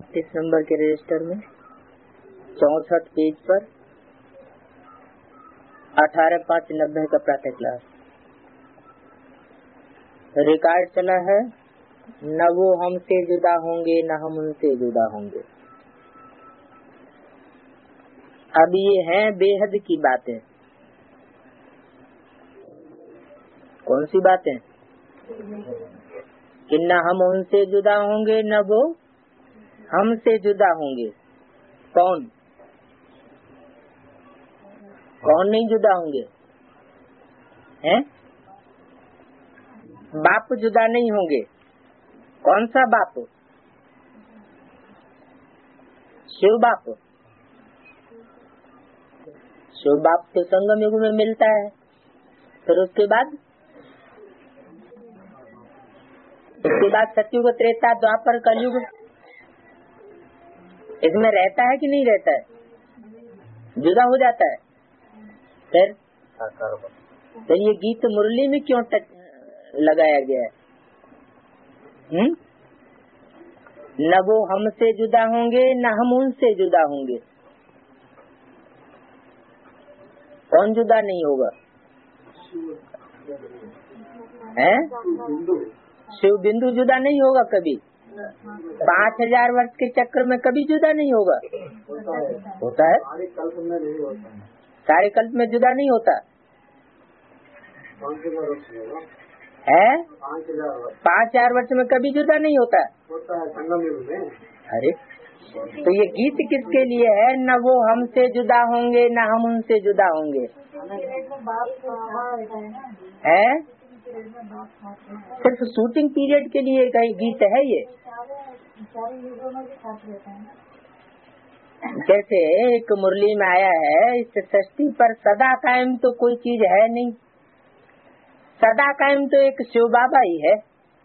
32 number के register में 64 page पर 18/5/90 का प्रातः क्लास रिकॉर्ड चला है। न वो हमसे जुदा होंगे न हम उनसे जुदा होंगे। अब ये है बेहद की बातें। कौन सी बातें? कि न हम उनसे जुदा होंगे न वो हमसे जुदा होंगे। कौन कौन नहीं जुदा होंगे? हैं? बाप जुदा नहीं होंगे। कौन सा बाप? शिव बाप। शिव बाप तो संगम युग में मिलता है। फिर उसके बाद सतयुग, त्रेता, द्वापर, कलयुग, इसमें रहता है कि नहीं रहता है? जुदा हो जाता है। फिर ये गीत मुरली में क्यों लगाया गया है? न वो हमसे जुदा होंगे न हम उनसे जुदा होंगे। कौन जुदा नहीं होगा? हैं? शिव बिंदु जुदा नहीं होगा कभी। 5000 वर्ष के चक्र में कभी जुदा नहीं होगा। होता है? सारे कल्प में जुदा नहीं होता है। 5000 वर्ष में कभी जुदा नहीं होता। अरे तो ये गीत किसके लिए है? न वो हमसे जुदा होंगे न हम उनसे जुदा होंगे। है? सिर्फ शूटिंग पीरियड के लिए कहीं गीत है ये? जैसे एक मुरली में आया है, इस सृष्टि पर सदा कायम तो कोई चीज है नहीं। सदा कायम तो एक शिव बाबा ही है।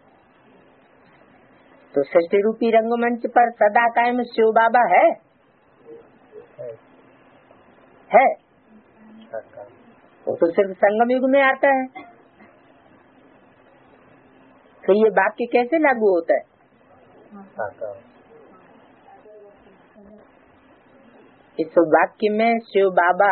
तो सृष्टि रूपी रंगमंच पर सदा कायम शिव बाबा है। वो तो सिर्फ संगम युग में आता है। तो ये वाक्य कैसे लागू होता है? इस वाक्य में शिव बाबा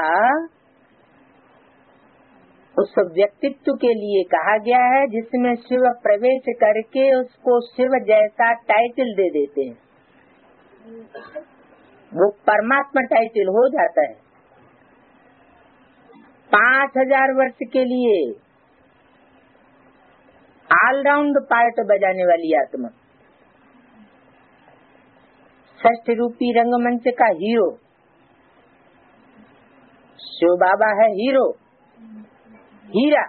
उस व्यक्तित्व के लिए कहा गया है जिसमें शिव प्रवेश करके उसको शिव जैसा टाइटल दे देते हैं। वो परमात्मा टाइटल हो जाता है। 5000 वर्ष के लिए ऑलराउंड पार्ट बजाने वाली आत्मा, षष्ठ रूपी रंगमंच का हीरो शिव बाबा है। हीरा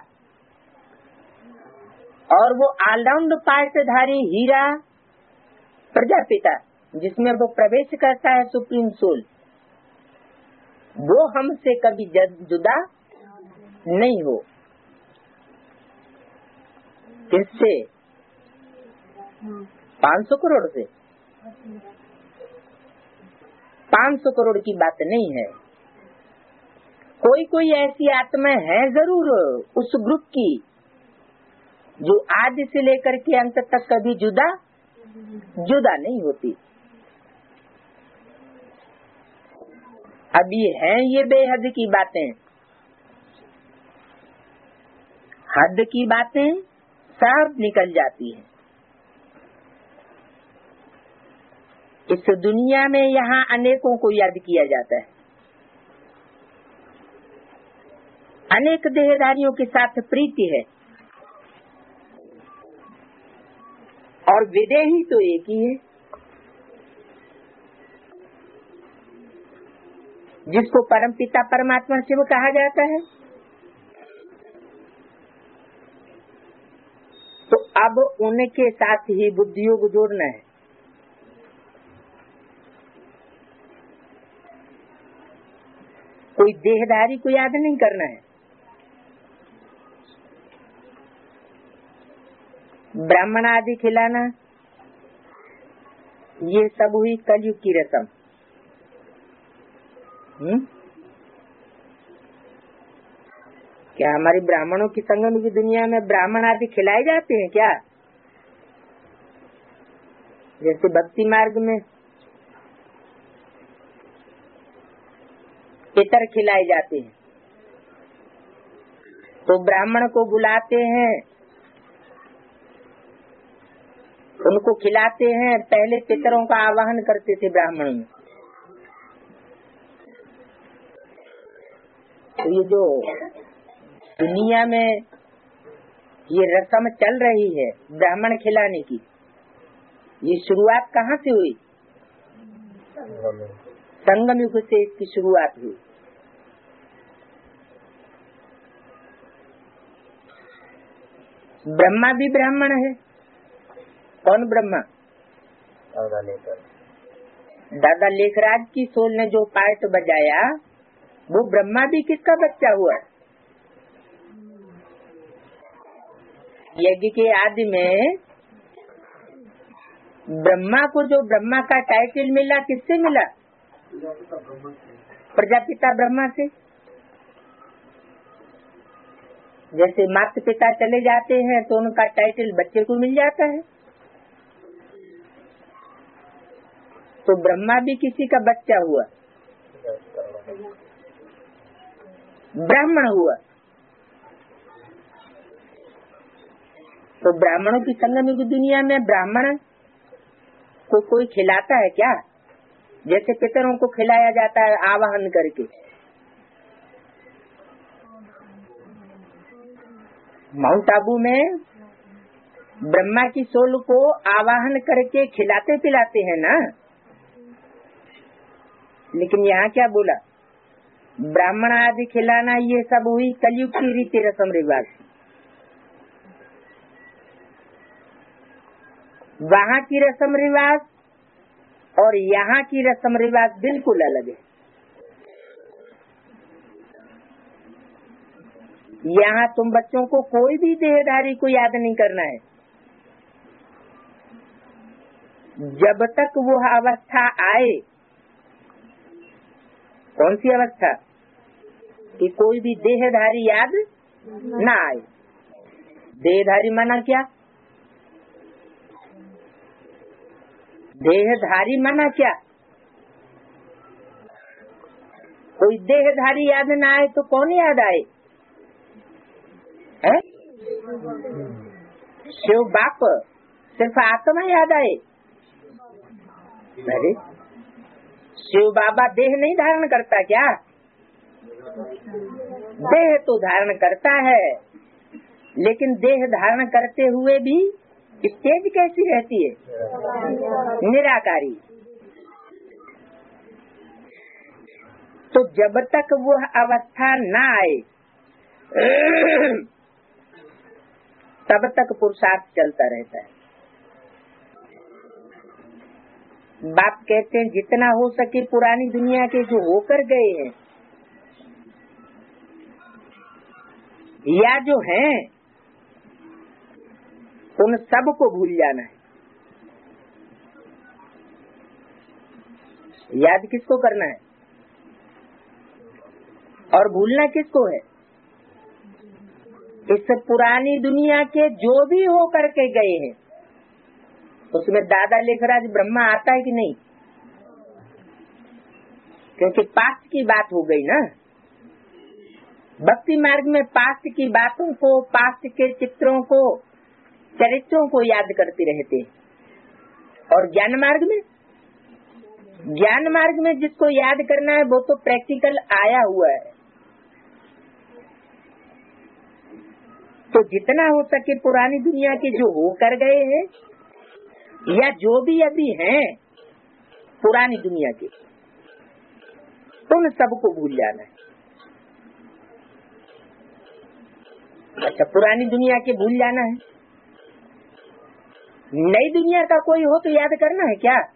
और वो ऑलराउंड पार्टधारी हीरा प्रजापिता, जिसमें वो प्रवेश करता है सुप्रीम सोल, वो हमसे कभी जुदा नहीं हो। किससे? 500 करोड़ से। 500 करोड़ की बात नहीं है। कोई ऐसी आत्मा है जरूर उस ग्रुप की जो आदि से लेकर के अंत तक कभी जुदा नहीं होती। अभी है ये बेहद की बातें। हद की बातें सब निकल जाती है। इस दुनिया में यहाँ अनेकों को याद किया जाता है। अनेक देहधारियों के साथ प्रीति है और विदेही तो एक ही है, जिसको परमपिता परमात्मा शिव कहा जाता है। तो अब उनके साथ ही बुद्धियों को जोड़ना है। कोई देहधारी को याद नहीं करना है। ब्राह्मण आदि खिलाना ये सब हुई कलयुग की रस्म। क्या हमारी ब्राह्मणों की संगम की दुनिया में ब्राह्मण आदि खिलाए जाते हैं क्या? जैसे भक्ति मार्ग में पितर खिलाए जाते हैं, तो ब्राह्मण को बुलाते हैं, उनको खिलाते हैं। पहले पितरों का आवाहन करते थे ब्राह्मण में। तो ये जो दुनिया में ये रस्म चल रही है ब्राह्मण खिलाने की, ये शुरुआत कहाँ से हुई? संगम युग से इसकी शुरुआत हुई। ब्रह्मा भी ब्राह्मण है। कौन ब्रह्मा? दादा लेखराज की सोल ने जो पार्ट बजाया, वो ब्रह्मा भी किसका बच्चा हुआ? यज्ञ के आदि में ब्रह्मा को जो ब्रह्मा का टाइटल मिला, किससे मिला? प्रजापिता ब्रह्मा से। जैसे माता पिता चले जाते हैं तो उनका टाइटल बच्चे को मिल जाता है, तो ब्रह्मा भी किसी का बच्चा हुआ, ब्राह्मण हुआ। तो ब्राह्मणों की संगम की दुनिया में ब्राह्मण को कोई खिलाता है क्या? जैसे पितरों को खिलाया जाता है आवाहन करके। माउंट आबू में ब्रह्मा की सोल को आवाहन करके खिलाते पिलाते हैं ना। लेकिन यहाँ क्या बोला? ब्राह्मण आदि खिलाना, ये सब हुई कलयुग की रीति रस्म रिवाज। वहाँ की रस्म रिवाज और यहाँ की रस्म रिवाज बिल्कुल अलग है। यहाँ तुम बच्चों को कोई भी देहधारी को याद नहीं करना है जब तक वो अवस्था आए। कौन सी अवस्था? कि कोई भी देहधारी याद ना आए। देहधारी माना क्या? देहधारी माना क्या? कोई देहधारी याद ना आए तो कौन याद आए? है? शिव बाप, सिर्फ आत्मा याद आए। अरे शिव बाबा देह नहीं धारण करता क्या? देह तो धारण करता है, लेकिन देह धारण करते हुए भी स्टेज कैसी रहती है? निराकारी। तो जब तक वो अवस्था न आए तब तक पुरुषार्थ चलता रहता है। बाप कहते हैं जितना हो सके पुरानी दुनिया के जो होकर गए हैं या जो हैं, उन सब को भूल जाना है। याद किसको करना है और भूलना किसको है? इस पुरानी दुनिया के जो भी हो करके गए हैं, उसमें दादा लेखराज ब्रह्मा आता है कि नहीं? क्योंकि पास्ट की बात हो गई ना। भक्ति मार्ग में पास्ट की बातों को, पास्ट के चित्रों को, चरित्रों को याद करते रहते हैं। और ज्ञान मार्ग में जिसको याद करना है वो तो प्रैक्टिकल आया हुआ है। तो जितना हो सके पुरानी दुनिया के जो होकर गए हैं या जो भी अभी हैं पुरानी दुनिया के, उन सबको भूल जाना है। अच्छा, पुरानी दुनिया के भूल जाना है। नई दुनिया का कोई हो तो याद करना है क्या?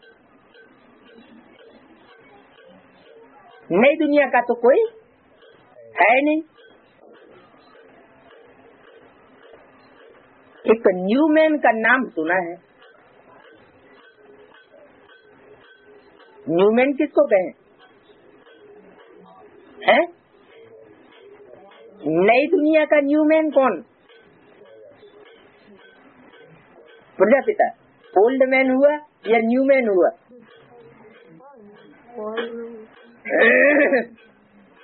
नई दुनिया का तो कोई है नहीं। एक न्यूमैन का नाम सुना है। न्यूमैन किसको कहें? है? नई दुनिया का न्यूमैन कौन? प्रजापिता। ओल्ड मैन हुआ या न्यूमैन हुआ?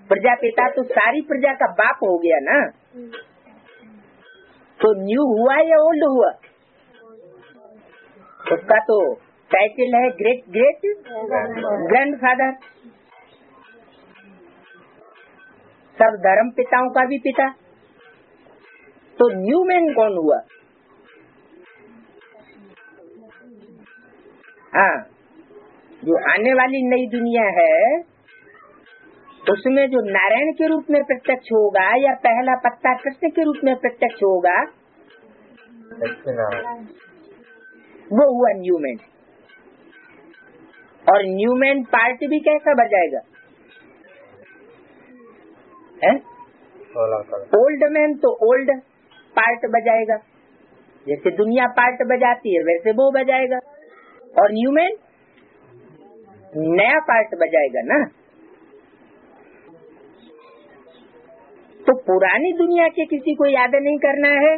प्रजापिता तो सारी प्रजा का बाप हो गया ना। तो न्यू हुआ या ओल्ड हुआ? उसका तो टाइटल है ग्रेट ग्रेट ग्रैंडफादर, सब धर्म पिताओं का भी पिता। तो न्यू मैन कौन हुआ? हाँ, जो आने वाली नई दुनिया है उसमें जो नारायण के रूप में प्रत्यक्ष होगा या पहला पत्ता कृष्ण के रूप में प्रत्यक्ष होगा, वो हुआ न्यू मैन। और न्यू मैन पार्ट भी कैसा बजाएगा? ओल्ड मैन तो ओल्ड पार्ट बजाएगा, जैसे दुनिया पार्ट बजाती है वैसे वो बजाएगा। और न्यू मैन नया पार्ट बजाएगा ना। तो पुरानी दुनिया के किसी को याद नहीं करना है,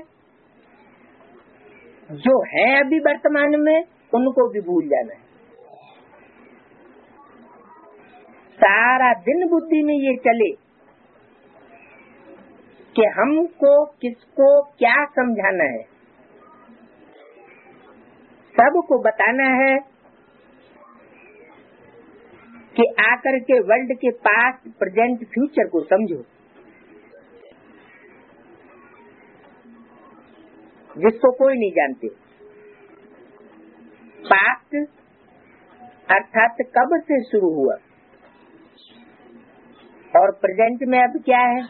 जो है अभी वर्तमान में उनको भी भूल जाना है। सारा दिन बुद्धि में ये चले कि हमको किसको क्या समझाना है, सबको बताना है कि आकर के वर्ल्ड के पास्ट प्रेजेंट फ्यूचर को समझो, जिसको कोई नहीं जानते। पास्ट अर्थात कब से शुरू हुआ और प्रेजेंट में अब क्या है।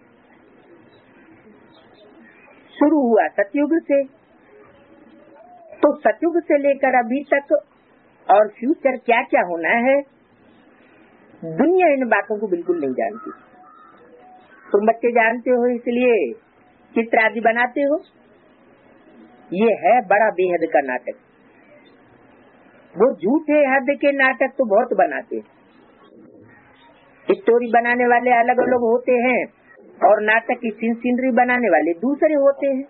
शुरू हुआ सतयुग से, तो सतयुग से लेकर अभी तक और फ्यूचर क्या क्या होना है, दुनिया इन बातों को बिल्कुल नहीं जानती। तुम बच्चे जानते हो इसलिए चित्र आदि बनाते हो। ये है बड़ा बेहद का नाटक। वो झूठे हद के नाटक तो बहुत बनाते हैं। स्टोरी बनाने वाले अलग अलग होते हैं और नाटक की सीनरी बनाने वाले दूसरे होते हैं।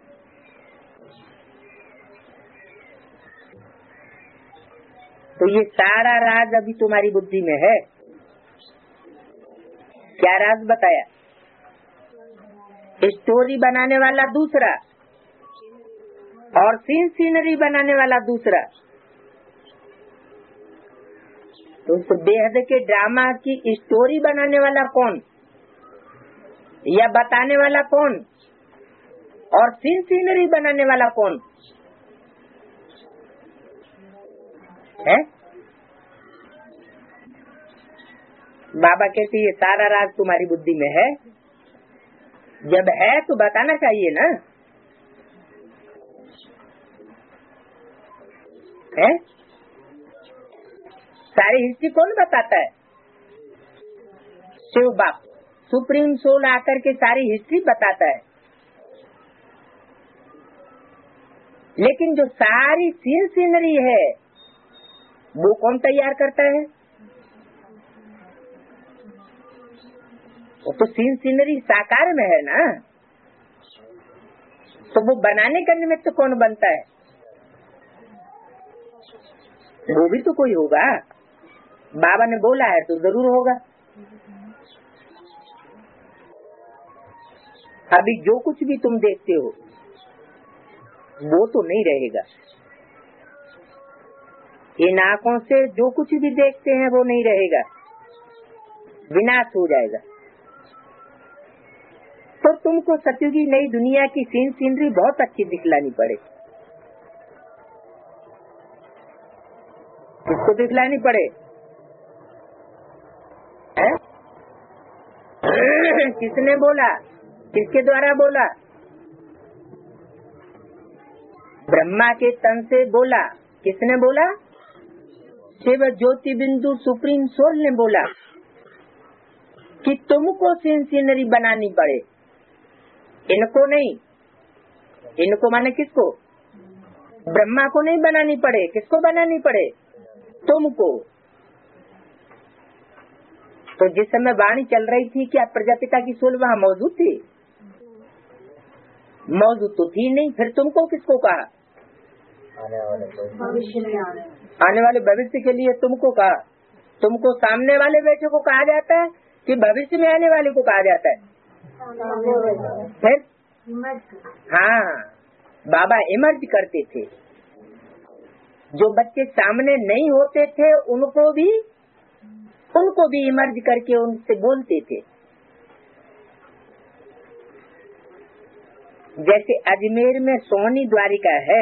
तो ये सारा राज अभी तुम्हारी बुद्धि में है। क्या राज बताया? स्टोरी बनाने वाला दूसरा और सीनरी बनाने वाला दूसरा। तो उस बेहद के ड्रामा की स्टोरी बनाने वाला कौन या बताने वाला कौन और सीनरी बनाने वाला कौन है? बाबा कहते ये सारा राज तुम्हारी बुद्धि में है। जब है तो बताना चाहिए ना। है? सारी हिस्ट्री कौन बताता है? शिव बाप सुप्रीम सोल आकर के सारी हिस्ट्री बताता है। लेकिन जो सारी सीनरी है वो कौन तैयार करता है? वो तो सीनरी साकार में है ना। तो वो बनाने का निमित्त कौन बनता है? वो भी तो कोई होगा। बाबा ने बोला है तो जरूर होगा। अभी जो कुछ भी तुम देखते हो वो तो नहीं रहेगा। इन आँखों से जो कुछ भी देखते हैं वो नहीं रहेगा, विनाश हो जाएगा। तो तुमको सतयुगी नई दुनिया की सीनरी बहुत अच्छी दिखलानी पड़े। किसको दिखलानी पड़े? किसने बोला? किसके द्वारा बोला? ब्रह्मा के तन से बोला। किसने बोला? शिव ज्योति बिंदु सुप्रीम सोल ने बोला कि तुमको सीनरी बनानी पड़े, इनको नहीं। इनको माने किसको? ब्रह्मा को नहीं बनानी पड़े। किसको बनानी पड़े? तुमको। तो जिस समय वाणी चल रही थी क्या प्रजापिता की सोल वहाँ मौजूद थी? मौजूद तो थी नहीं। फिर तुमको किसको कहा? आने वाले भविष्य के लिए तुमको कहा। तुमको सामने वाले बैठे को कहा जाता है कि भविष्य में आने वाले को कहा जाता है? फिर हाँ, बाबा इमर्ज करते थे। जो बच्चे सामने नहीं होते थे उनको भी इमर्ज करके उनसे बोलते थे। जैसे अजमेर में सोनी द्वारिका है,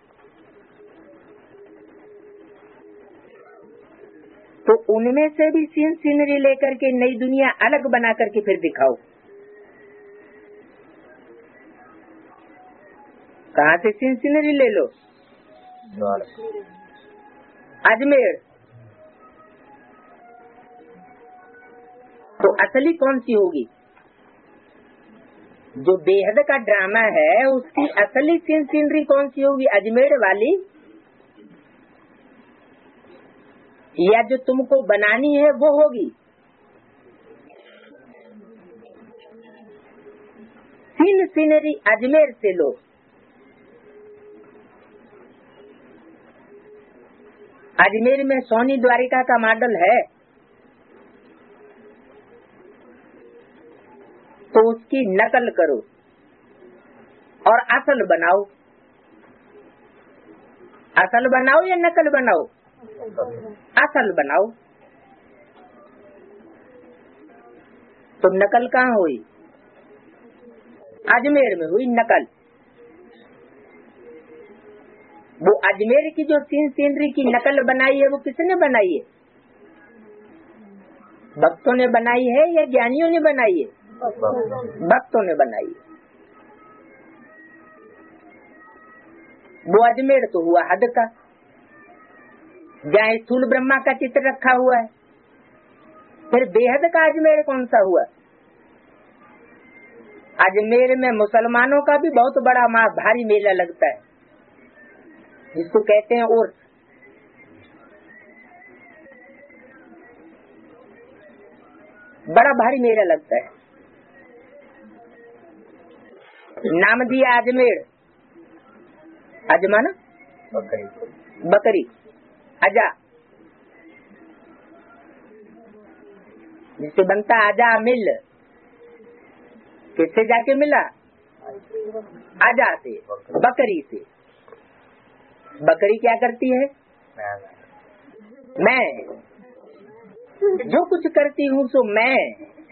तो उनमें से भी सीन सीनरी लेकर के नई दुनिया अलग बना करके फिर दिखाओ। कहाँ से सीन सीनरी ले लो? अजमेर। तो असली कौन सी होगी? जो बेहद का ड्रामा है उसकी असली सीन सीनरी कौन सी होगी? अजमेर वाली, या जो तुमको बनानी है वो होगी? सीन सीनरी अजमेर से लो। अजमेर में सोनी द्वारिका का मॉडल है, तो उसकी नकल करो और असल बनाओ। असल बनाओ या नकल बनाओ? असल बनाओ। तो नकल कहाँ हुई? अजमेर में हुई नकल। वो अजमेर की जो सीन सीनरी की नकल बनाई है वो किसने बनाई है? भक्तों ने बनाई है या ज्ञानियों ने बनाई है? भक्तों ने बनाई है। वो अजमेर तो हुआ हद का, जहाँ स्थूल ब्रह्मा का चित्र रखा हुआ है। फिर बेहद का अजमेर कौन सा हुआ? अजमेर में मुसलमानों का भी बहुत बड़ा भारी मेला लगता है, जिसको कहते हैं उर्स। बड़ा भारी मेला लगता है, नाम दिया अजमेर। अजमाना बकरी, अजा, जिससे बनता अजा मिल। किससे जाके मिला? अजा से, बकरी से। बकरी क्या करती है? मैं जो कुछ करती हूँ सो मैं,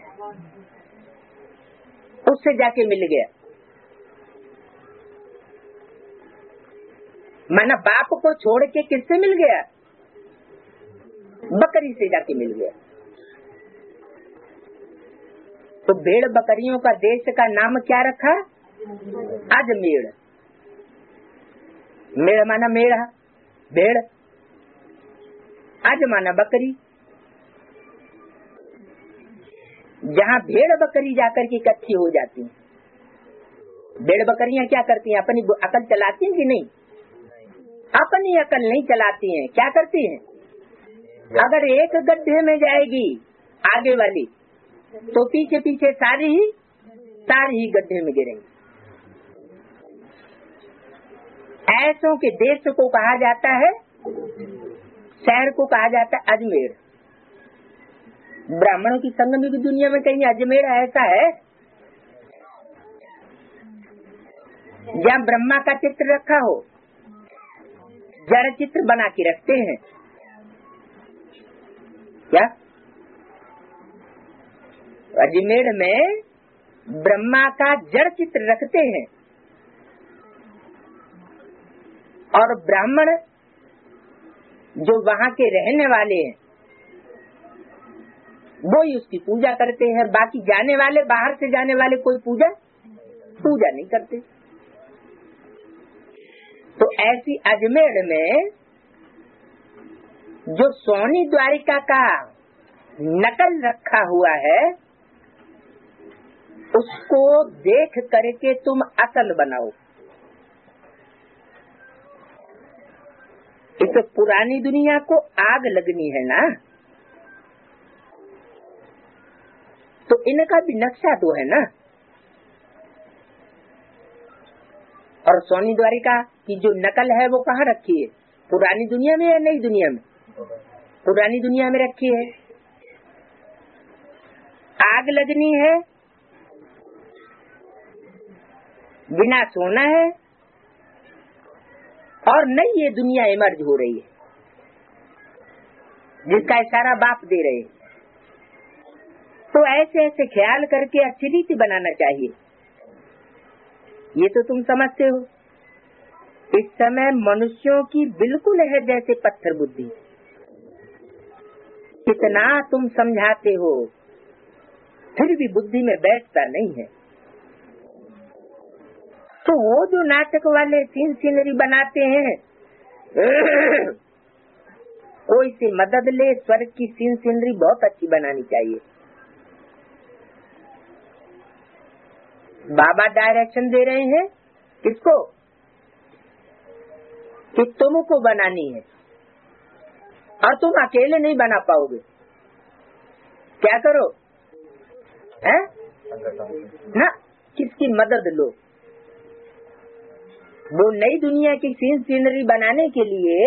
उससे जाके मिल गया। माना बाप को छोड़ के किससे मिल गया? बकरी से जाके मिल गया। तो भेड़ बकरियों का देश का नाम क्या रखा? अजमेर। मेड़ माना मेढ़ा, भेड़। अज माना बकरी। जहाँ भेड़ बकरी जाकर के इकट्ठी हो जाती हैं। भेड़ बकरियां क्या करती हैं? अपनी अकल चलाती हैं कि नहीं? अपनी अकल नहीं चलाती हैं। क्या करती हैं? अगर एक गड्ढे में जाएगी आगे वाली, तो पीछे पीछे सारी ही गड्ढे में गिरेंगी। ऐसों के देश को कहा जाता है, शहर को कहा जाता है अजमेर। ब्राह्मणों की संगम की दुनिया में कहीं अजमेर ऐसा है जहाँ ब्रह्मा का चित्र रखा हो? जड़ चित्र बना के रखते हैं क्या? अजमेर में ब्रह्मा का जड़ चित्र रखते हैं, और ब्राह्मण जो वहाँ के रहने वाले हैं वो ही उसकी पूजा करते हैं। बाकी जाने वाले, बाहर से जाने वाले कोई पूजा नहीं करते। तो ऐसी अजमेर में जो सोनी द्वारिका का नकल रखा हुआ है, उसको देख करके तुम असल बनाओ। इस पुरानी दुनिया को आग लगनी है ना, तो इनका भी नक्शा तो है ना। और सोनी द्वारिका की जो नकल है वो कहाँ रखी है? पुरानी दुनिया में या नई दुनिया में? पुरानी दुनिया में रखी है। आग लगनी है, विनाश होना है, और नई ये दुनिया इमर्ज हो रही है जिसका इशारा बाप दे रहे हैं। तो ऐसे ऐसे ख्याल करके अच्छी रीति बनाना चाहिए। ये तो तुम समझते हो। इस समय मनुष्यों की बिल्कुल है जैसे पत्थर बुद्धि। कितना तुम समझाते हो फिर भी बुद्धि में बैठता नहीं है। तो वो जो नाटक वाले सीन सीनरी बनाते हैं, कोई से मदद ले, स्वर्ग की सीन सीनरी बहुत अच्छी बनानी चाहिए। बाबा डायरेक्शन दे रहे हैं किसको? कि तुमको बनानी है, और तुम अकेले नहीं बना पाओगे। क्या करो? है ना, किसकी मदद लो। वो नई दुनिया की सीन सीनरी बनाने के लिए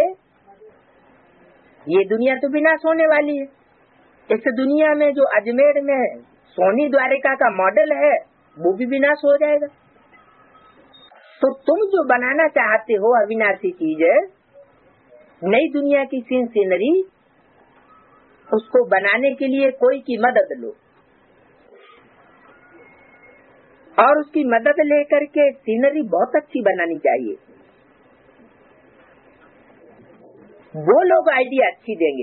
ये दुनिया तो विनाश होने वाली है। इस दुनिया में जो अजमेर में सोनी द्वारिका का मॉडल है वो भी विनाश हो जाएगा। तो तुम जो बनाना चाहते हो अविनाशी चीज, नई दुनिया की सीन सीनरी, उसको बनाने के लिए कोई की मदद लो, और उसकी मदद लेकर के सीनरी बहुत अच्छी बनानी चाहिए। वो लोग आइडिया अच्छी देंगे।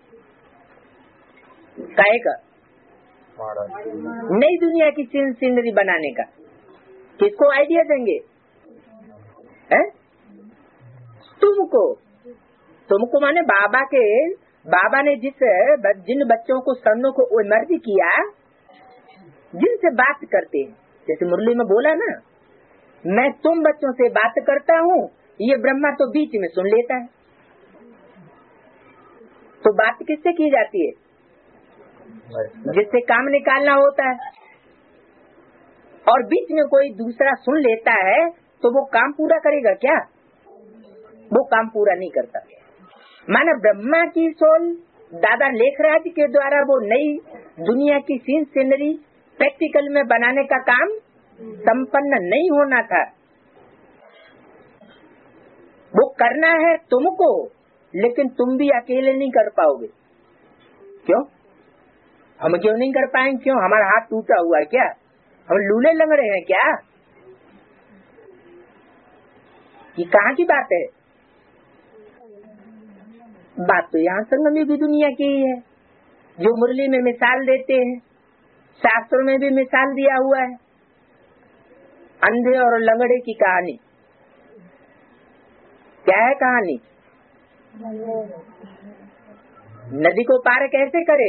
काहे का? नई दुनिया की सीनरी बनाने का किसको आइडिया देंगे? है? तुमको माने बाबा ने जिन बच्चों को सन्नों को मर्जी किया, जिनसे बात करते हैं, जैसे मुरली में बोला ना, मैं तुम बच्चों से बात करता हूँ, ये ब्रह्मा तो बीच में सुन लेता है। तो बात किससे की जाती है? जिससे काम निकालना होता है। और बीच में कोई दूसरा सुन लेता है तो वो काम पूरा करेगा क्या? वो काम पूरा नहीं करता। माना ब्रह्मा की सोल दादा लेखराज के द्वारा वो नई दुनिया की सीन सीनरी प्रैक्टिकल में बनाने का काम संपन्न नहीं होना था। वो करना है तुमको, लेकिन तुम भी अकेले नहीं कर पाओगे। क्यों? हम क्यों नहीं कर पाएंगे? क्यों? हमारा हाथ टूटा हुआ है क्या? हम लूले लंगड़े हैं क्या? ये कहाँ की बात है? बात तो यहाँ संगमी भी दुनिया की ही है, जो मुरली में मिसाल देते हैं, शास्त्रों में भी मिसाल दिया हुआ है। अंधे और लंगड़े की कहानी क्या है? कहानी नदी को पार कैसे करे?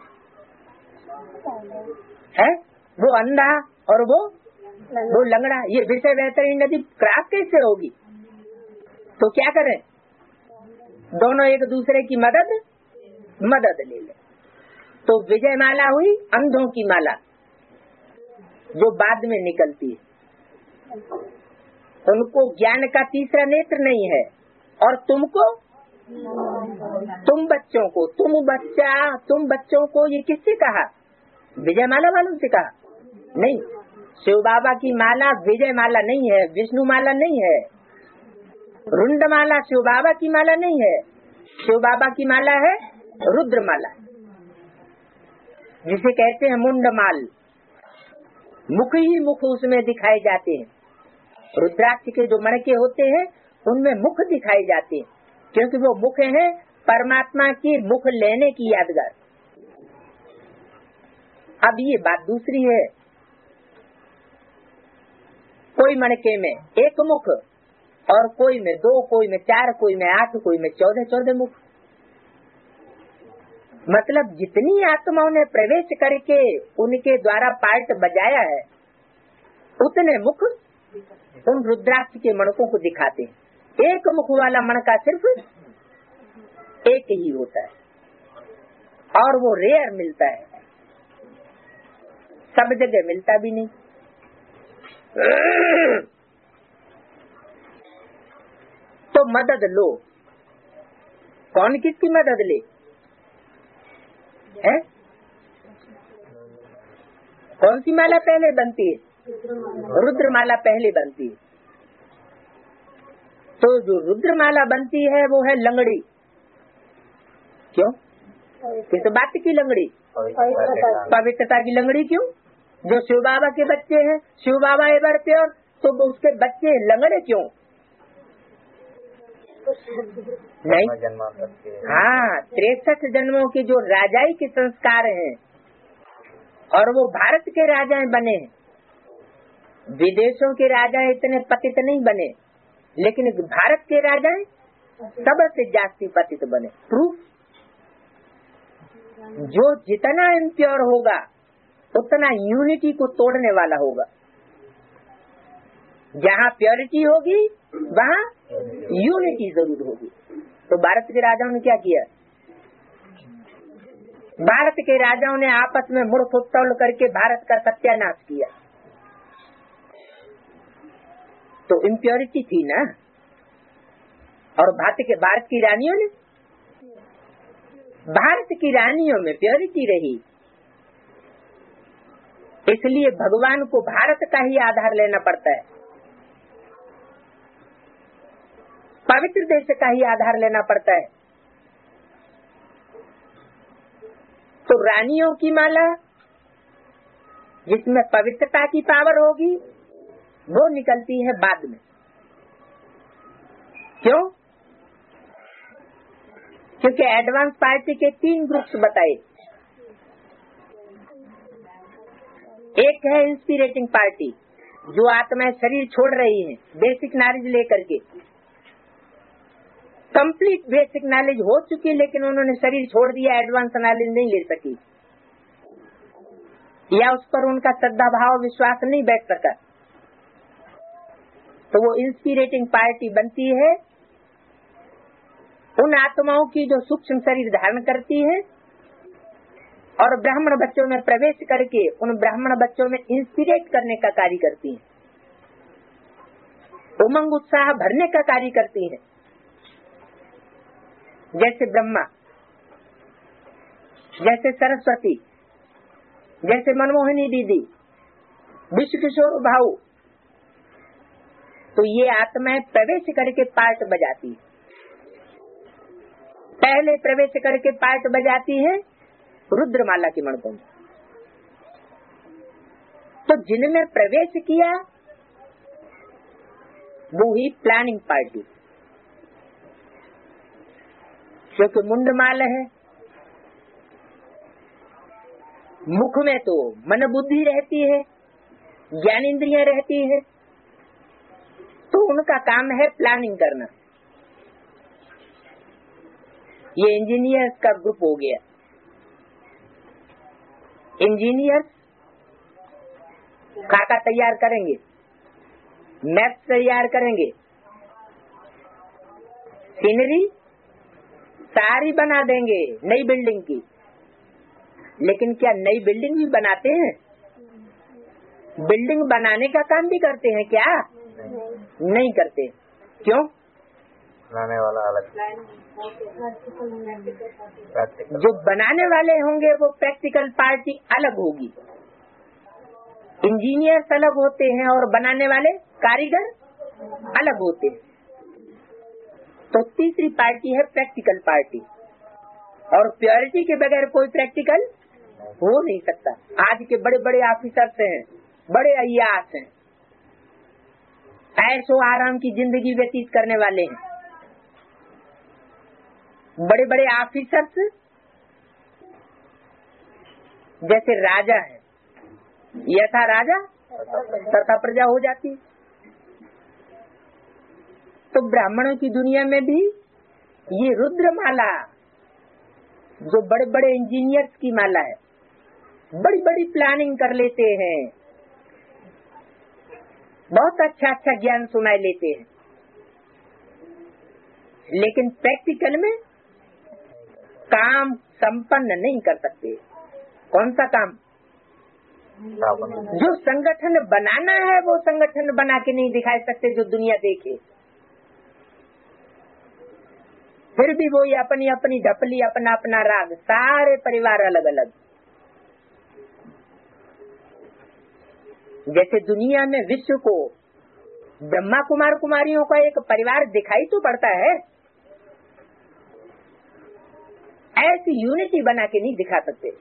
है वो अंधा और वो लंगड़ा, ये विषय बेहतरीन नदी क्रॉस कैसे होगी? तो क्या करें? दोनों एक दूसरे की मदद ले ले। तो विजय माला हुई अंधों की माला, जो बाद में निकलती है। उनको ज्ञान का तीसरा नेत्र नहीं है, और तुमको, तुम बच्चों को ये किससे कहा? विजय माला वालों से कहा? नहीं, शिव बाबा की माला विजय माला नहीं है, विष्णु माला नहीं है, रुद्र माला शिव बाबा की माला नहीं है। शिव बाबा की माला है रुद्र माला, जिसे कहते हैं मुंड माल। मुख ही मुख उसमें दिखाए जाते हैं। रुद्राक्ष के जो मणके होते हैं उनमें मुख दिखाए जाते हैं, क्योंकि वो मुख है परमात्मा की मुख लेने की यादगार। अब ये बात दूसरी है, कोई मणके में एक मुख, और कोई में 2, कोई में 4, कोई में 8, कोई में 14 मुख। मतलब जितनी आत्माओं ने प्रवेश करके उनके द्वारा पार्ट बजाया है, उतने मुख उन रुद्राक्ष के मणकों को दिखाते हैं। एक मुख वाला मणका सिर्फ एक ही होता है, और वो रेयर मिलता है, सब जगह मिलता भी नहीं। तो मदद लो। कौन किसकी मदद ले? है कौन सी माला पहले बनती है? रुद्रमाला पहले बनती है। तो जो रुद्रमाला बनती है वो है लंगड़ी। क्यों? किस बात की लंगड़ी? पवित्रता की लंगड़ी। क्यों? जो शिव बाबा के बच्चे हैं, शिव बाबा एवर प्योर, तो उसके बच्चे लंगड़े क्यों? नहीं, हाँ, 63 जन्मों के जो राजाई के संस्कार हैं, और वो भारत के राजा बने हैं। विदेशों के राजा इतने पतित नहीं बने, लेकिन भारत के राजा सबसे जास्ती पतित बने। प्रूफ, जो जितना इम्प्योर होगा उतना यूनिटी को तोड़ने वाला होगा। जहाँ प्योरिटी होगी वहाँ यूनिटी जरूर होगी। तो भारत के राजाओं ने क्या किया? भारत के राजाओं ने आपस में मुड़ फुटतौल करके भारत का सत्यानाश किया। तो इम्प्योरिटी थी ना। और भारत की रानियों ने, भारत की रानियों में प्योरिटी रही। इसलिए भगवान को भारत का ही आधार लेना पड़ता है, पवित्र देश का ही आधार लेना पड़ता है। तो रानियों की माला जिसमें पवित्रता की पावर होगी वो निकलती है बाद में। क्यों? क्योंकि एडवांस पार्टी के 3 ग्रुप्स बताए। एक है इंस्पिरेटिंग पार्टी, जो आत्माएं शरीर छोड़ रही हैं बेसिक नॉलेज लेकर के। कंप्लीट बेसिक नॉलेज हो चुकी, लेकिन उन्होंने शरीर छोड़ दिया, एडवांस नॉलेज नहीं ले सकी, या उस पर उनका श्रद्धा भाव विश्वास नहीं बैठ सका। तो वो इंस्पिरेटिंग पार्टी बनती है उन आत्माओं की जो सूक्ष्म शरीर धारण करती है और ब्राह्मण बच्चों में प्रवेश करके उन ब्राह्मण बच्चों में इंस्पिरेट करने का कार्य करती है, उमंग उत्साह भरने का कार्य करती है। जैसे ब्रह्मा, जैसे सरस्वती, जैसे मनमोहिनी दीदी, विश्व किशोर भाऊ। तो ये आत्माएं प्रवेश करके पार्ट बजाती है। पहले प्रवेश करके पार्ट बजाती है रुद्रमाला की मणकों में। तो जिनमें प्रवेश किया वो ही प्लानिंग पार्टी, क्योंकि मुंडमाल है, मुख में तो मन बुद्धि रहती है, ज्ञान इंद्रियां रहती है, तो उनका काम है प्लानिंग करना। ये इंजीनियर्स का ग्रुप हो गया। इंजीनियर्स खाका तैयार करेंगे, मैप तैयार करेंगे, सीनरी सारी बना देंगे नई बिल्डिंग की। लेकिन क्या नई बिल्डिंग भी बनाते हैं? बिल्डिंग बनाने का काम भी करते हैं क्या? नहीं करते। क्यों? बनाने वाला अलग, जो बनाने वाले होंगे वो प्रैक्टिकल पार्टी अलग होगी। इंजीनियर्स अलग होते हैं और बनाने वाले कारीगर अलग होते हैं। तो तीसरी पार्टी है प्रैक्टिकल पार्टी, और प्योरिटी के बगैर कोई प्रैक्टिकल हो नहीं सकता। आज के बड़े बड़े ऑफिसर्स हैं, बड़े अय्यास हैं, ऐशो आराम की जिंदगी व्यतीत करने वाले हैं। बड़े बड़े ऑफिसर्स जैसे राजा है, यथा राजा तथा प्रजा हो जाती। तो ब्राह्मणों की दुनिया में भी ये रुद्रमाला, जो बड़े बड़े इंजीनियर्स की माला है, बड़ी बड़ी प्लानिंग कर लेते हैं, बहुत अच्छा अच्छा ज्ञान सुनाई लेते हैं, लेकिन प्रैक्टिकल में काम संपन्न नहीं कर सकते। कौन सा काम? जो संगठन बनाना है वो संगठन बना के नहीं दिखा सकते जो दुनिया देखे। फिर भी वो अपनी अपनी ढपली, अपना अपना राग, सारे परिवार अलग अलग। जैसे दुनिया में विश्व को ब्रह्मा कुमार कुमारियों का एक परिवार दिखाई तो पड़ता है, ऐसी यूनिटी बना के नहीं दिखा सकते,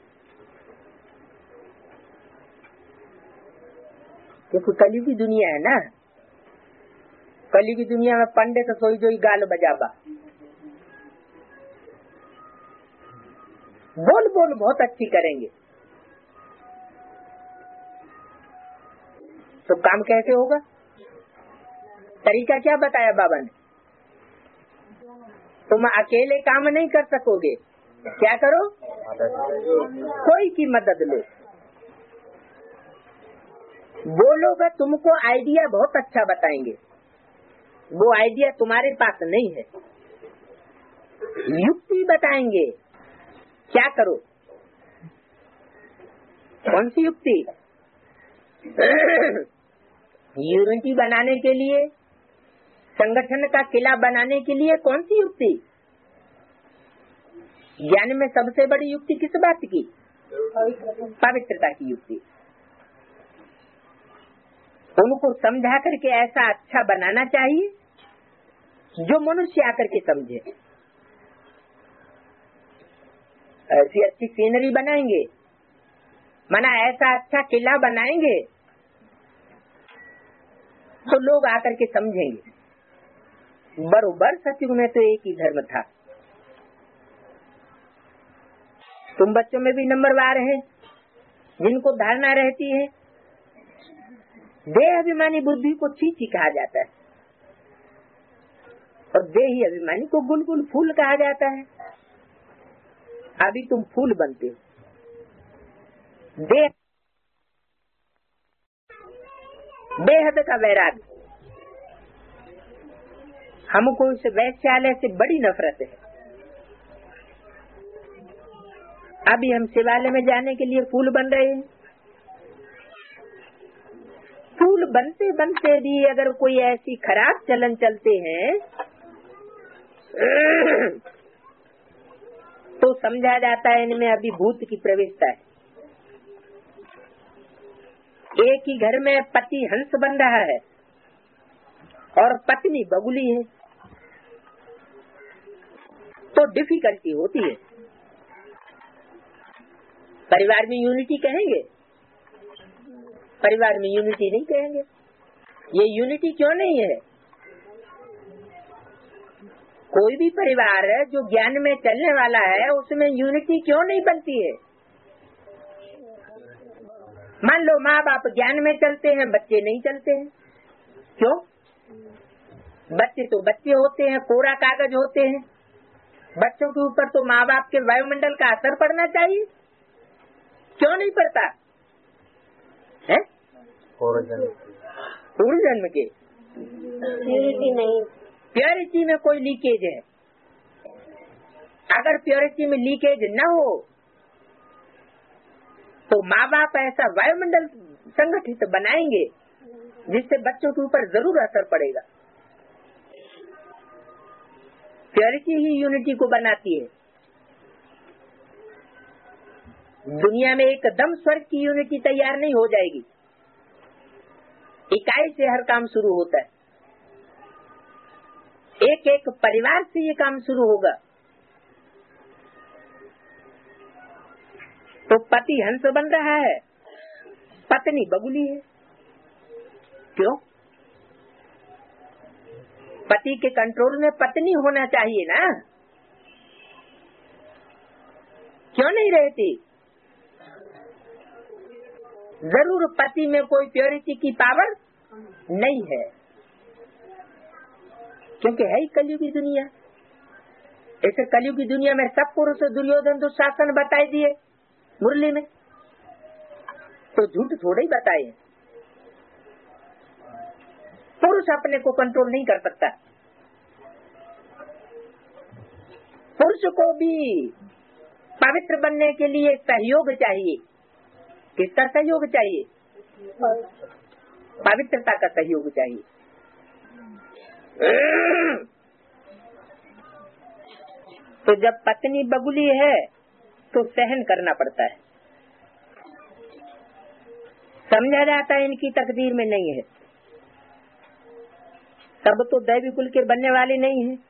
क्योंकि कलयुग की दुनिया है ना। कलयुग की दुनिया में पंडित सोई जोई गाल बजाबा, बोल बोल बहुत अच्छी करेंगे, तो काम कैसे होगा? तरीका क्या बताया बाबा ने? तुम अकेले काम नहीं कर सकोगे, क्या करो? कोई की मदद लो। वो लोग तुमको आइडिया बहुत अच्छा बताएंगे, वो आइडिया तुम्हारे पास नहीं है, युक्ति बताएंगे, क्या करो? कौन सी युक्ति? यूनिटी बनाने के लिए, संगठन का किला बनाने के लिए कौन सी युक्ति? ज्ञान में सबसे बड़ी युक्ति किस बात की? पवित्रता की युक्ति। उनको समझा करके ऐसा अच्छा बनाना चाहिए जो मनुष्य आकर के समझे। ऐसी अच्छी सीनरी बनाएंगे, माना ऐसा अच्छा किला बनाएंगे तो लोग आकर के समझेंगे। बरोबर सतयुग में तो एक ही धर्म था। तुम बच्चों में भी नंबरवार है जिनको धारणा रहती है, देह अभिमानी बुद्धि को चीची कहा जाता है और देही अभिमानी को गुलगुल फूल कहा जाता है। अभी तुम फूल बनते हो। बेहद का वैराग्य, हमको इस वैश्यालय से बड़ी नफरत है। अभी हम शिवालय में जाने के लिए फूल बन रहे हैं। फूल बनते बनते भी अगर कोई ऐसी खराब चलन चलते हैं तो समझा जाता है इनमें अभी भूत की प्रवेशता है। एक ही घर में पति हंस बन रहा है और पत्नी बगुली है तो डिफिकल्टी होती है। परिवार में यूनिटी कहेंगे, परिवार में यूनिटी नहीं कहेंगे। ये यूनिटी क्यों नहीं है? कोई भी परिवार है जो ज्ञान में चलने वाला है उसमें यूनिटी क्यों नहीं बनती है? मान लो माँ बाप ज्ञान में चलते हैं, बच्चे नहीं चलते हैं, क्यों? बच्चे तो बच्चे होते हैं, कोरा कागज होते हैं। बच्चों के ऊपर तो माँ बाप के वायुमंडल का असर पड़ना चाहिए, क्यों नहीं पड़ता है? पूर्व जन्म के प्योरिटी नहीं, प्योरिटी में कोई लीकेज है। अगर प्योरिटी में लीकेज न हो तो माँ बाप ऐसा वायुमंडल संगठित बनाएंगे जिससे बच्चों के ऊपर जरूर असर पड़ेगा। प्योरिटी ही यूनिटी को बनाती है। दुनिया में एकदम स्वर्ग की यूनिटी तैयार नहीं हो जाएगी, इकाई से हर काम शुरू होता है। एक एक परिवार से ये काम शुरू होगा। तो पति हंस बन रहा है, पत्नी बगुली है, क्यों? पति के कंट्रोल में पत्नी होना चाहिए ना, क्यों नहीं रहती? जरूर पति में कोई प्योरिटी की पावर नहीं है, क्योंकि है ही कलयुग की दुनिया। ऐसे कलयुग की दुनिया में सब पुरुष दुर्योधन दुशासन बताए दिए मुरली में, तो झूठ थोड़े ही बताए। पुरुष अपने को कंट्रोल नहीं कर सकता। पुरुष को भी पवित्र बनने के लिए सहयोग चाहिए। किसका सहयोग चाहिए? पवित्रता का सहयोग चाहिए। तो जब पत्नी बगुली है तो सहन करना पड़ता है। समझा जाता है इनकी तकदीर में नहीं है। सब तो दैवी कुल के बनने वाले नहीं हैं,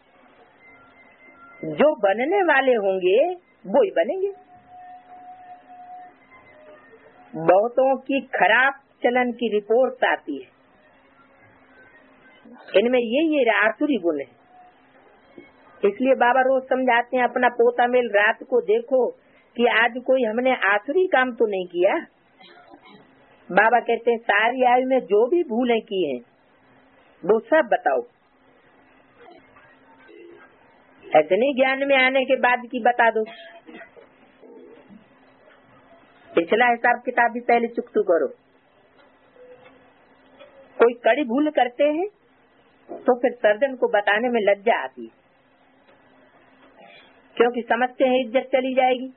जो बनने वाले होंगे वो ही बनेंगे। बहुतों की खराब चलन की रिपोर्ट आती है, इनमें ये आसुरी गुण है। इसलिए बाबा रोज समझाते हैं, अपना पोता मेल रात को देखो कि आज कोई हमने आसुरी काम तो नहीं किया। बाबा कहते हैं सारी आयु में जो भी भूलें की हैं वो सब बताओ। ऐसे नहीं ज्ञान में आने के बाद की बता दो। पिछला हिसाब किताब भी पहले चुकतू करो। कोई कड़ी भूल करते हैं तो फिर सर्जन को बताने में लज्जा आती है, क्योंकि समझते हैं इज्जत चली जाएगी।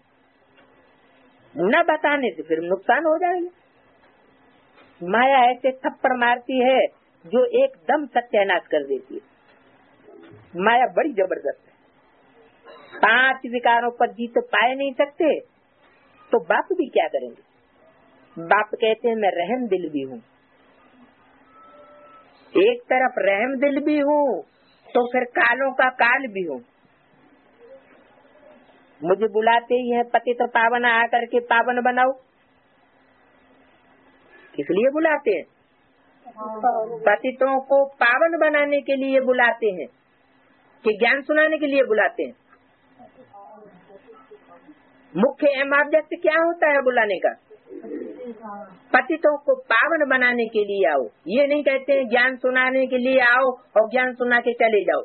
न बताने से फिर नुकसान हो जाएगा। माया ऐसे थप्पड़ मारती है जो एकदम सत्यानाश कर देती है। माया बड़ी जबरदस्त है। 5 विकारों पर जीत पाए नहीं सकते तो बाप भी क्या करेंगे। बाप कहते हैं मैं रहम दिल भी हूँ। एक तरफ रहम दिल भी हूँ तो फिर कालों का काल भी हूँ। मुझे बुलाते ही है पतित पावन आकर के पावन बनाओ। किस लिए बुलाते हैं? पतितों को पावन बनाने के लिए बुलाते हैं कि ज्ञान सुनाने के लिए बुलाते हैं। मुख्य एम ऑब्जेक्ट क्या होता है बुलाने का? पतितों को पावन बनाने के लिए आओ। ये नहीं कहते हैं ज्ञान सुनाने के लिए आओ और ज्ञान सुना के चले जाओ।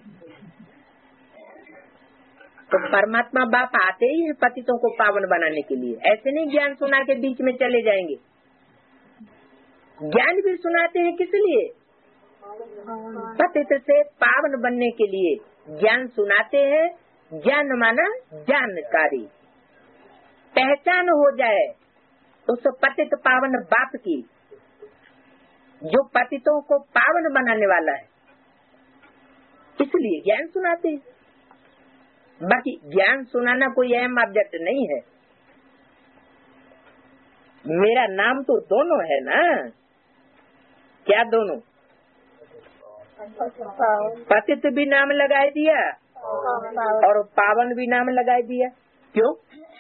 तो परमात्मा बाप आते ही है पतितों को पावन बनाने के लिए। ऐसे नहीं ज्ञान सुना के बीच में चले जाएंगे। ज्ञान भी सुनाते हैं किस लिए? पतित से पावन बनने के लिए ज्ञान सुनाते हैं। ज्ञान माना जानकारी, पहचान हो जाए उस पतित पावन बाप की, जो पतितों Ko पावन बनाने वाला है। इसलिए ज्ञान सुनाते हैं। बाकी ज्ञान सुनाना कोई अहम ऑब्जेक्ट नहीं है। मेरा नाम तो दोनों है ना। क्या दोनों? पतित भी नाम लगाए दिया और पावन भी नाम लगाए दिया। क्यों?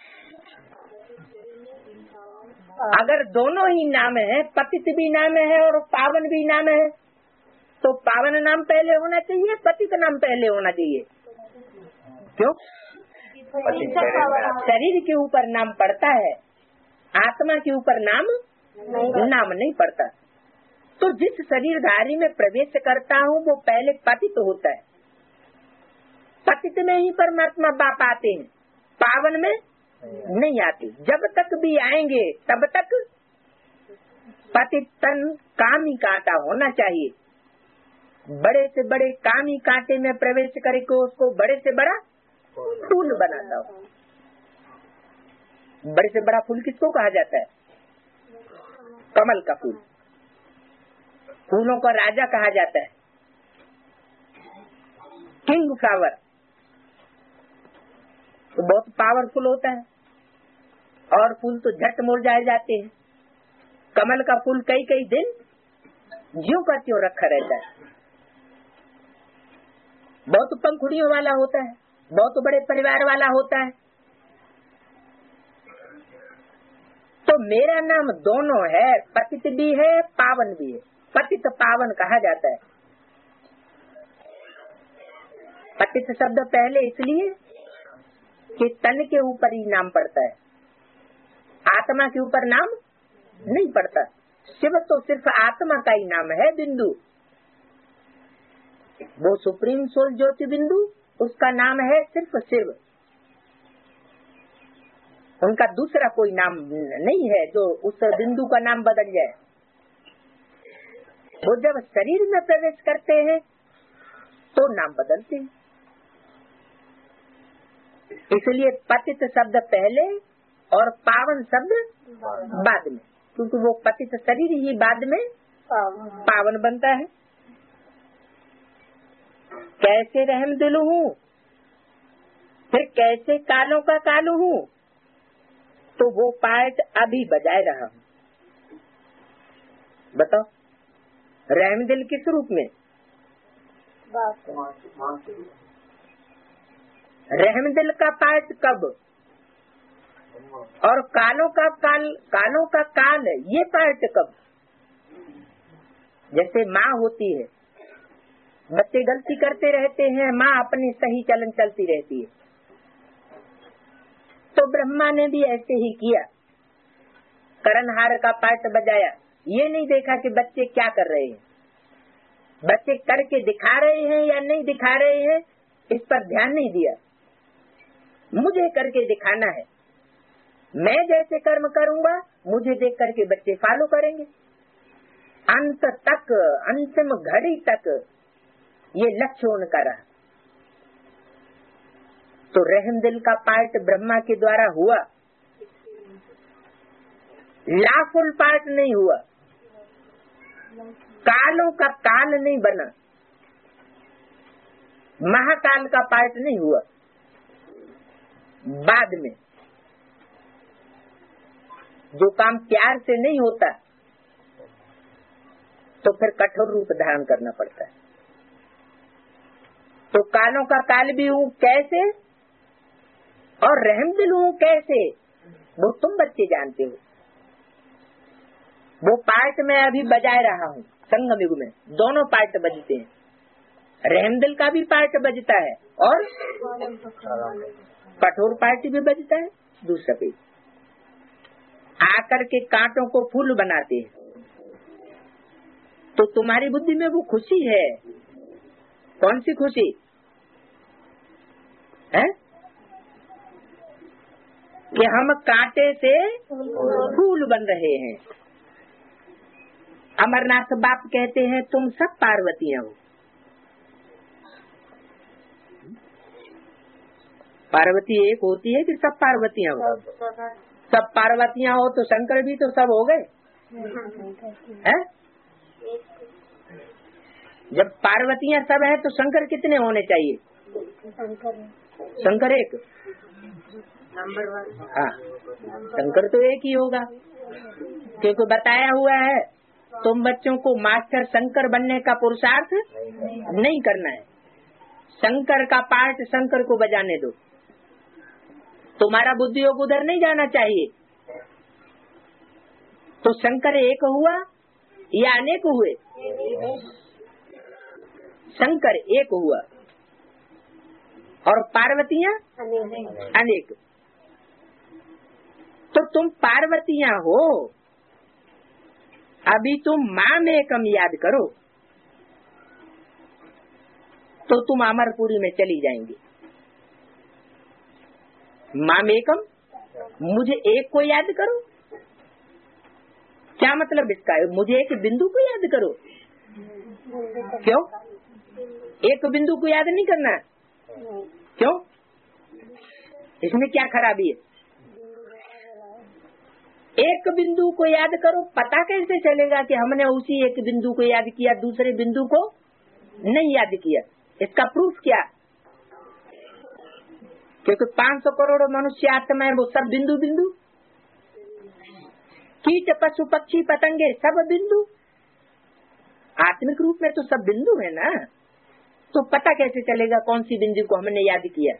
अगर दोनों ही नाम है, पतित भी नाम है और पावन भी नाम है, तो पावन नाम पहले होना चाहिए, पतित नाम पहले होना चाहिए। क्यों? शरीर के ऊपर नाम पड़ता है, आत्मा के ऊपर नाम नहीं पड़ता। तो जिस शरीरधारी में प्रवेश करता हूँ वो पहले पतित होता है। पतित में ही परमात्मा बाप आते हैं, पावन में नहीं आते। जब तक भी आएंगे तब तक पतित तन कामी कांटा होना चाहिए। बड़े से बड़े कामी कांटे में प्रवेश करके उसको बड़े से बड़ा फूल बनाता हो। बड़े से बड़ा फूल किसको कहा जाता है? कमल का फूल। फूलों का राजा कहा जाता है, किंग फ्लावर। तो बहुत पावरफुल होता है और फूल तो झट मुरझाए जाते हैं। कमल का फूल कई कई दिन ज्यों का त्यों रखा रहता है। बहुत पंखुड़ियों वाला होता है, बहुत बड़े परिवार वाला होता है। तो मेरा नाम दोनों है, पतित भी है पावन भी है। पतित पावन कहा जाता है। पतित शब्द पहले इसलिए कि तन के ऊपर ही नाम पड़ता है, आत्मा के ऊपर नाम नहीं पड़ता। शिव तो सिर्फ आत्मा का ही नाम है, बिंदु। वो सुप्रीम सोल ज्योति बिंदु, उसका नाम है सिर्फ शिव। उनका दूसरा कोई नाम नहीं है जो उस बिंदु का नाम बदल जाए। वो जब शरीर में प्रवेश करते हैं तो नाम बदलते हैं। इसलिए पतित शब्द पहले और पावन शब्द बाद में, क्योंकि वो पतित शरीर ही बाद में पावन बनता है। कैसे रहम दिल हूँ, फिर कैसे कालों का कालू हूँ, तो वो पार्ट अभी बजाए रहा हूँ। बताओ, रहम दिल किस रूप में? रहम दिल का पार्ट कब? और कालों का काल ये पार्ट कब? जैसे माँ होती है, बच्चे गलती करते रहते हैं, माँ अपनी सही चलन चलती रहती है। तो ब्रह्मा ने भी ऐसे ही किया, करणहार का पार्ट बजाया। ये नहीं देखा कि बच्चे क्या कर रहे हैं, बच्चे करके दिखा रहे हैं या नहीं दिखा रहे हैं, इस पर ध्यान नहीं दिया। मुझे करके दिखाना है, मैं जैसे कर्म करूंगा मुझे देख करके बच्चे फॉलो करेंगे। अंत तक, अंतिम घड़ी तक ये लक्ष्य उनका रहा। तो रहम दिल का पार्ट ब्रह्मा के द्वारा हुआ, लाफुल पार्ट नहीं हुआ, कालों का काल नहीं बना, महाकाल का पार्ट नहीं हुआ। बाद में जो काम प्यार से नहीं होता तो फिर कठोर रूप धारण करना पड़ता है। तो कालों का काल भी हूँ कैसे और रहम दिल हूँ कैसे, वो तुम बच्चे जानते हो। वो पार्ट मैं अभी बजाए रहा हूँ, संगम युग में दोनों पार्ट बजते हैं, रहम दिल का भी पार्ट बजता है और कठोर पार्ट भी बजता है। दूसरा पे आकर के कांटों को फूल बनाते हैं, तो तुम्हारी बुद्धि में वो खुशी है। कौन सी खुशी है? कि हम कांटे से फूल बन रहे हैं। अमरनाथ बाप कहते हैं तुम सब पार्वतियां हो। पार्वती एक होती है कि सब पार्वतियां हो? सब पार्वतियां हो तो शंकर भी तो सब हो गए हैं? जब पार्वतियां सब है तो शंकर कितने होने चाहिए? शंकर एक। हाँ, शंकर तो एक ही होगा, क्योंकि बताया हुआ है तुम बच्चों को मास्टर शंकर बनने का पुरुषार्थ नहीं करना है। शंकर का पार्ट शंकर को बजाने दो, तुम्हारा बुद्धि योग उधर नहीं जाना चाहिए। तो शंकर एक हुआ या अनेक हुए? शंकर एक हुआ और पार्वतियां अनेक। तो तुम पार्वतियां हो, अभी तुम माँ में एकम याद करो तो तुम अमरपुरी में चली जाएंगी। माँ में एकम, मुझे एक को याद करो। क्या मतलब इसका? मुझे एक बिंदु को याद करो। क्यों? एक बिंदु को याद नहीं करना? क्यों? इसमें क्या खराबी है? एक बिंदु को याद करो, पता कैसे चलेगा कि हमने उसी एक बिंदु को याद किया, दूसरे बिंदु को नहीं याद किया? इसका प्रूफ क्या? क्योंकि 500 करोड़ मनुष्य आत्मा है, वो सब बिंदु बिंदु, कीट पशु पक्षी पतंगे सब बिंदु, आत्मिक रूप में तो सब बिंदु है ना। तो पता कैसे चलेगा कौन सी बिंदु को हमने याद किया?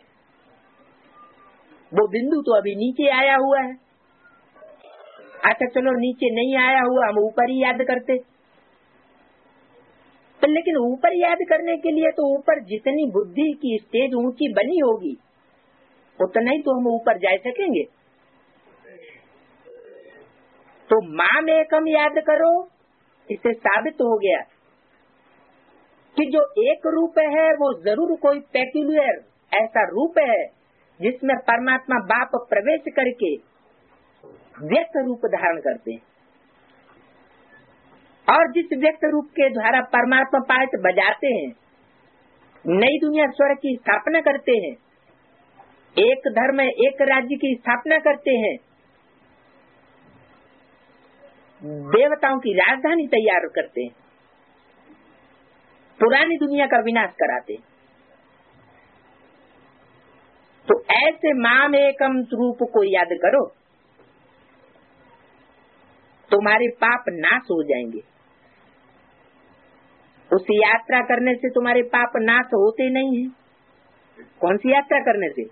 वो बिंदु तो अभी नीचे आया हुआ है। अच्छा चलो नीचे नहीं आया हुआ, हम ऊपर ही याद करते। तो लेकिन ऊपर याद करने के लिए तो ऊपर जितनी बुद्धि की स्टेज ऊंची बनी होगी उतना ही तो हम ऊपर जा सकेंगे। तो माँ में एकम याद करो, इससे साबित हो गया कि जो एक रूप है वो जरूर कोई पेक्यूलियर ऐसा रूप है जिसमें परमात्मा बाप प्रवेश करके व्यक्त रूप धारण करते हैं, और जिस व्यक्त रूप के द्वारा परमात्मा पार्ट बजाते हैं, नई दुनिया स्वर्ग की स्थापना करते हैं, एक धर्म एक राज्य की स्थापना करते हैं, देवताओं की राजधानी तैयार करते हैं, पुरानी दुनिया का विनाश कराते हैं। तो ऐसे माम एकम रूप को याद करो, तुम्हारे पाप नाश हो जाएंगे। उस यात्रा करने से तुम्हारे पाप नाश होते नहीं है। कौन सी यात्रा करने से?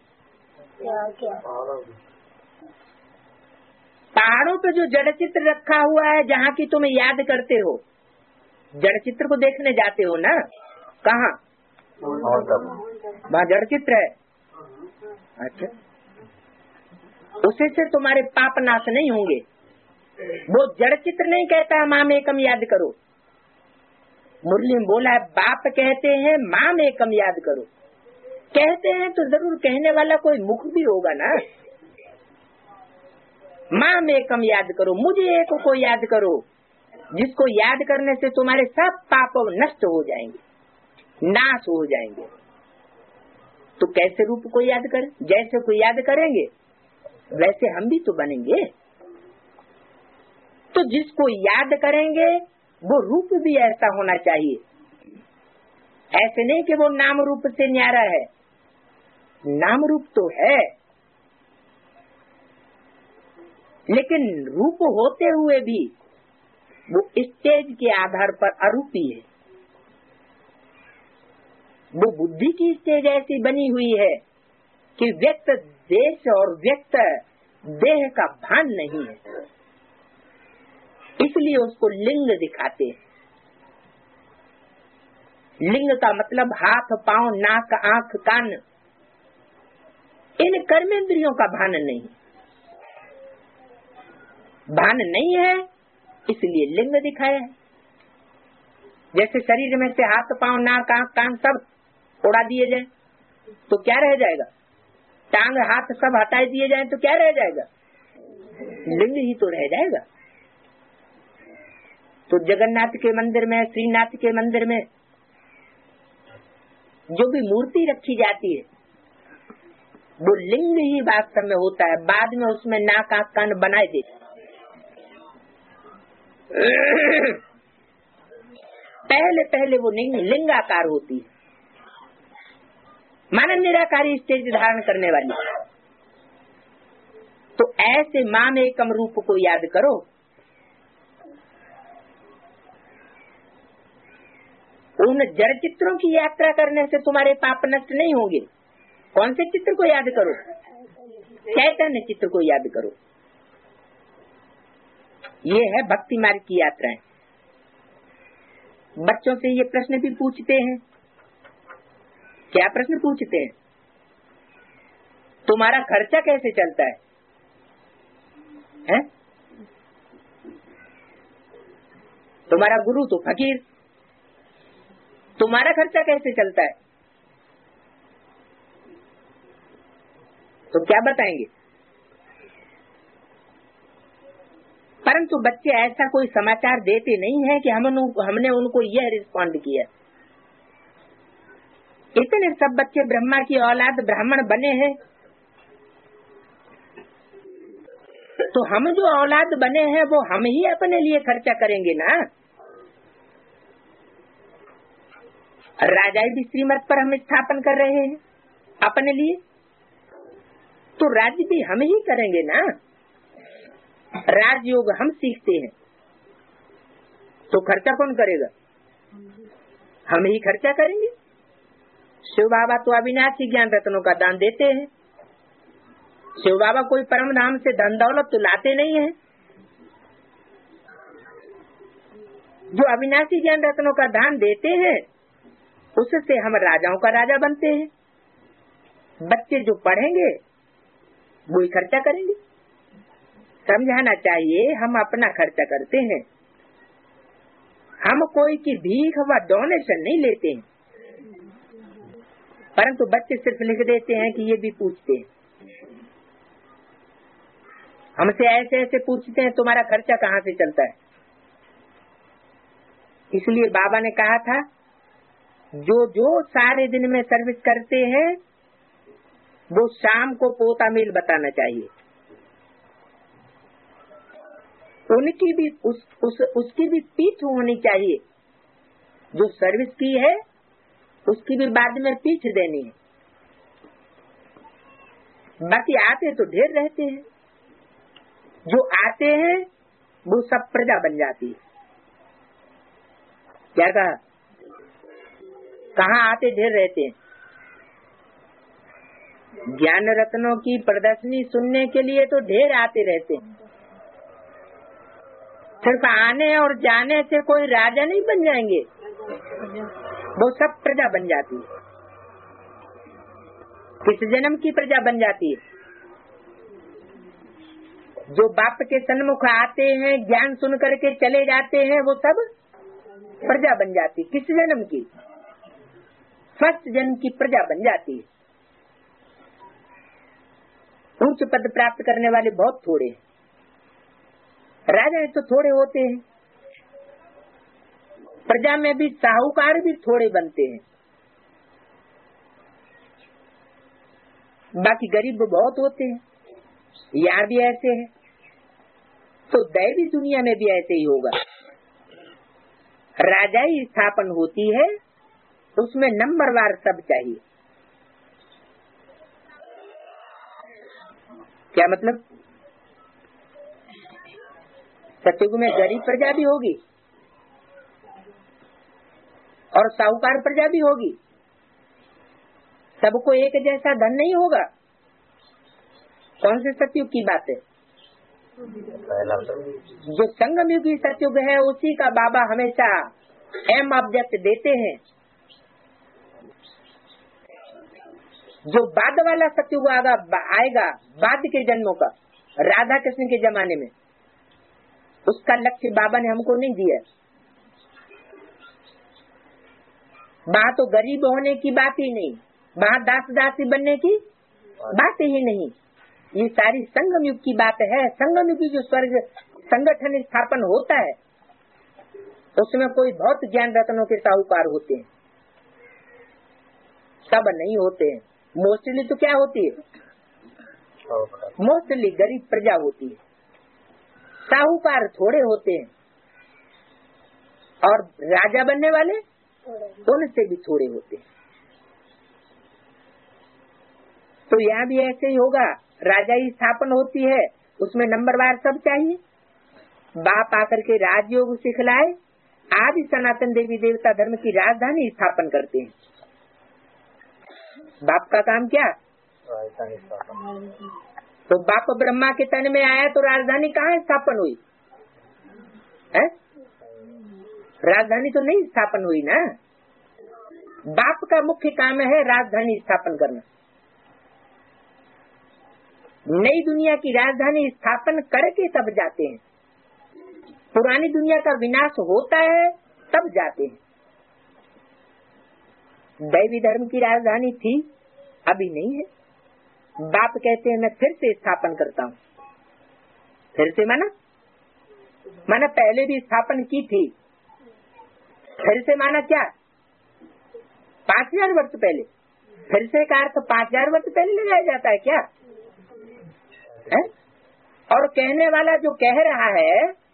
पहाड़ों पे जो जड़ चित्र रखा हुआ है, जहाँ की तुम याद करते हो, जड़ चित्र को देखने जाते हो ना, कहाँ? वहाँ जड़ चित्र है। अच्छा, उसे से तुम्हारे पाप नाश नहीं होंगे। वो जड़ चित्र नहीं कहता माम एकम याद करो। मुरली में बोला है बाप कहते हैं माम एकम याद करो। कहते हैं तो जरूर कहने वाला कोई मुख भी होगा ना। माम एकम याद करो, मुझे एक को याद करो, जिसको याद करने से तुम्हारे सब पाप नष्ट हो जाएंगे, नाश हो जाएंगे। तो कैसे रूप को याद करें? जैसे को याद करेंगे वैसे हम भी तो बनेंगे। तो जिसको याद करेंगे वो रूप भी ऐसा होना चाहिए। ऐसे नहीं कि वो नाम रूप से न्यारा है, नाम रूप तो है, लेकिन रूप होते हुए भी वो स्टेज के आधार पर अरूपी है। वो बुद्धि की स्टेज ऐसी बनी हुई है कि व्यक्त देश और व्यक्त देह का भान नहीं है, इसलिए उसको लिंग दिखाते हैं। लिंग का मतलब हाथ, पांव, नाक, आंख, कान, इन कर्मेंद्रियों का भान नहीं, भान नहीं है, इसलिए लिंग दिखाया है। जैसे शरीर में से हाथ, पांव, नाक, आंख, कान सब उड़ा दिए जाए तो क्या रह जाएगा? टांग, हाथ सब हटा दिए जाए तो क्या रह जाएगा? लिंग ही तो रह जाएगा। तो जगन्नाथ के मंदिर में, श्रीनाथ के मंदिर में जो भी मूर्ति रखी जाती है वो लिंग ही वास्तव में होता है। बाद में उसमें नाक, आंख, कान बनाए देते। पहले पहले वो लिंगाकार होती है, मानव निराकारी स्टेज धारण करने वाली। तो ऐसे माम एकम रूप को याद करो। उन जड़ चित्रों की यात्रा करने से तुम्हारे पाप नष्ट नहीं होंगे। कौन से चित्र को याद करो? चैतन्य चित्र को याद करो। ये है भक्ति मार्ग की यात्राएं। बच्चों से ये प्रश्न भी पूछते हैं। क्या प्रश्न पूछते हैं? तुम्हारा खर्चा कैसे चलता है? हैं? तुम्हारा गुरु तो फकीर, तुम्हारा खर्चा कैसे चलता है? तो क्या बताएंगे? परंतु बच्चे ऐसा कोई समाचार देते नहीं है कि हमने उनको यह रिस्पॉन्ड किया। इतने सब बच्चे ब्रह्मा की औलाद ब्राह्मण बने हैं, तो हम जो औलाद बने हैं वो हम ही अपने लिए खर्चा करेंगे ना। राजा भी श्रीमत पर हम स्थापन कर रहे हैं अपने लिए, तो राज्य भी हम ही करेंगे ना। राजयोग हम सीखते हैं तो खर्चा कौन करेगा? हम ही खर्चा करेंगे। शिव बाबा तो अविनाशी ज्ञान रत्नों का दान देते हैं। शिव बाबा कोई परम धाम से धन दौलत तो लाते नहीं है। जो अविनाशी ज्ञान रत्नों का दान देते हैं उससे हम राजाओं का राजा बनते हैं। बच्चे जो पढ़ेंगे वो ही खर्चा करेंगे। समझाना चाहिए हम अपना खर्चा करते हैं, हम कोई की भीख व डोनेशन नहीं लेते हैं। परंतु बच्चे सिर्फ लिख देते हैं कि ये भी पूछते हैं हमसे, ऐसे ऐसे पूछते हैं तुम्हारा खर्चा कहाँ से चलता है। इसलिए बाबा ने कहा था जो जो सारे दिन में सर्विस करते हैं वो शाम को पोता मील बताना चाहिए। उनकी भी उसकी भी पीठ होनी चाहिए। जो सर्विस की है उसकी भी बाद में पीठ देनी है। बाकी आते तो ढेर रहते हैं, जो आते हैं वो सब प्रजा बन जाती है। क्या कहा? कहाँ आते ढेर रहते हैं। ज्ञान रत्नों की प्रदर्शनी सुनने के लिए तो ढेर आते रहते हैं। सिर्फ आने और जाने से कोई राजा नहीं बन जाएंगे, वो सब प्रजा बन जाती है। किस जन्म की प्रजा बन जाती है? जो बाप के सन्मुख आते हैं, ज्ञान सुन करके चले जाते हैं, वो सब प्रजा बन जाती। किस जन्म की? फर्स्ट जन्म की प्रजा बन जाती है। उच्च पद प्राप्त करने वाले बहुत थोड़े हैं, राजा तो थोड़े होते हैं। प्रजा में भी साहूकार भी थोड़े बनते हैं, बाकी गरीब बहुत होते हैं। यहाँ भी ऐसे है, तो दैवी दुनिया में भी ऐसे ही होगा। राजाई स्थापन होती है, उसमें नंबरवार सब चाहिए। क्या मतलब? सतयुग में गरीब प्रजा भी होगी और साहूकार प्रजा भी होगी, सबको एक जैसा धन नहीं होगा। कौन से सतयुग की बात है? जो संगम युग की सतयुग है, उसी का बाबा हमेशा एम ऑब्जेक्ट देते हैं। जो बाद वाला सतयुग आएगा बाद के जन्मों का, राधा कृष्ण के जमाने में, उसका लक्ष्य बाबा ने हमको नहीं दिया। वहाँ तो गरीब होने की बात ही नहीं, वहाँ दास दासी बनने की बात ही नहीं। ये सारी संगम युग की बात है। संगम युग की जो स्वर्ग संगठन स्थापन होता है, उसमें कोई बहुत ज्ञान रत्नों के साहूकार होते हैं, सब नहीं होते हैं। मोस्टली तो क्या होती है? मोस्टली गरीब प्रजा होती है, साहूकार थोड़े होते हैं, और राजा बनने वाले उनसे भी थोड़े होते हैं। तो यहाँ भी ऐसे ही होगा। राजाई स्थापन होती है, उसमें नंबरवार सब चाहिए। बाप आकर के राजयोग सिखलाए, आदि सनातन देवी देवता धर्म की राजधानी स्थापन करते हैं। बाप का काम क्या? तो बाप ब्रह्मा के तन में आया तो राजधानी कहाँ स्थापन हुई है? राजधानी तो नहीं स्थापन हुई ना। बाप का मुख्य काम है राजधानी स्थापन करना। नई दुनिया की राजधानी स्थापन करके तब जाते हैं। पुरानी दुनिया का विनाश होता है तब जाते हैं। दैवी धर्म की राजधानी थी, अभी नहीं है। बाप कहते हैं मैं फिर से स्थापन करता हूँ। फिर से माना पहले भी स्थापन की थी। फिर से माना क्या? 5000 वर्ष पहले। फिर से का अर्थ 5000 वर्ष पहले लगाया जाता है क्या है? और कहने वाला जो कह रहा है,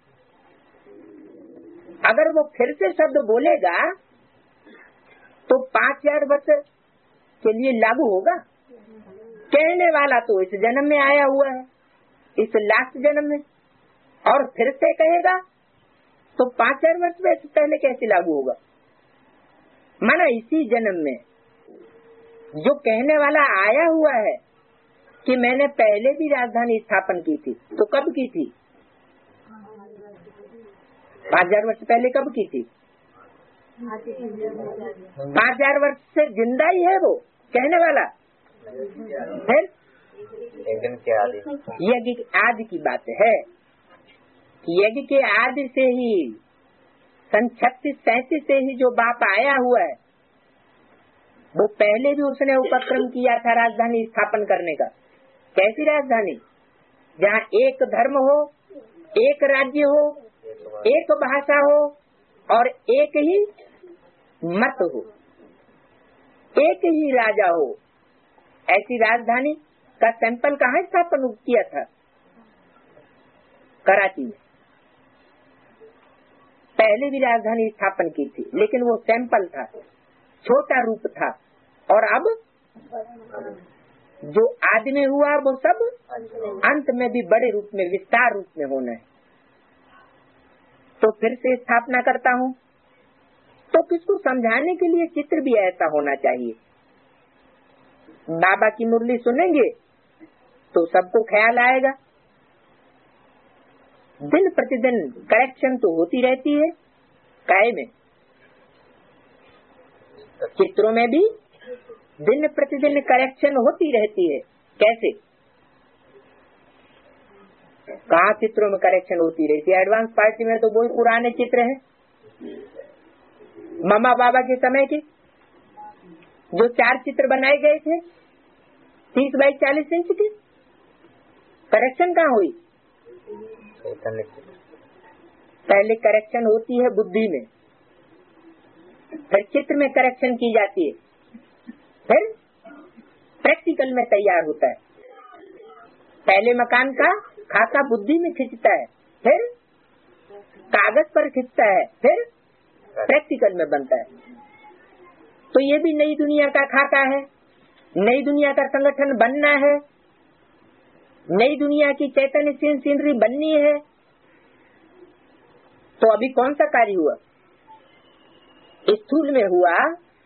अगर वो फिर से शब्द बोलेगा तो 5000 वर्ष के लिए लागू होगा। कहने वाला तो इस जन्म में आया हुआ है, इस लास्ट जन्म में, और फिर से कहेगा तो 5000 वर्ष पहले कैसे लागू होगा? माना इसी जन्म में जो कहने वाला आया हुआ है कि मैंने पहले भी राजधानी स्थापन की थी, तो कब की थी? 5000 वर्ष पहले कब की थी? 5000 वर्ष से जिंदा ही है वो कहने वाला। फिर यज्ञ के आदि की बात है। यज्ञ के आदि से ही सन 36-37 से ही जो बाप आया हुआ है, वो पहले भी उसने उपक्रम किया था राजधानी स्थापन करने का। कैसी राजधानी? जहाँ एक धर्म हो, एक राज्य हो, एक भाषा हो और एक ही मत हो, एक ही राजा हो। ऐसी राजधानी का सैंपल कहाँ स्थापन किया था? कराची में। पहले भी राजधानी स्थापन की थी, लेकिन वो सैंपल था, छोटा रूप था। और अब जो आदमी हुआ वो सब अंत में भी बड़े रूप में, विस्तार रूप में होना है। तो फिर से स्थापना करता हूँ। तो किसको समझाने के लिए चित्र भी ऐसा होना चाहिए। बाबा की मुरली सुनेंगे तो सबको ख्याल आएगा। दिन प्रतिदिन करेक्शन तो होती रहती है, काय में, चित्रों में भी दिन प्रतिदिन करेक्शन होती रहती है। कैसे, कहाँ चित्रों में करेक्शन होती रहती है? एडवांस पार्टी में तो वही पुराने चित्र हैं, मामा बाबा के समय के, जो 4 चित्र बनाए गए थे 30 बाई 40 इंच के। करेक्शन कहाँ हुई? पहले करेक्शन होती है बुद्धि में, फिर चित्र में करेक्शन की जाती है, फिर प्रैक्टिकल में तैयार होता है। पहले मकान का खाका बुद्धि में खिंचता है, फिर कागज पर खिंचता है, फिर प्रैक्टिकल में बनता है। तो ये भी नई दुनिया का खाका है, नई दुनिया का संगठन बनना है, नई दुनिया की चैतन्य सीनरी बननी है। तो अभी कौन सा कार्य हुआ? स्थूल में हुआ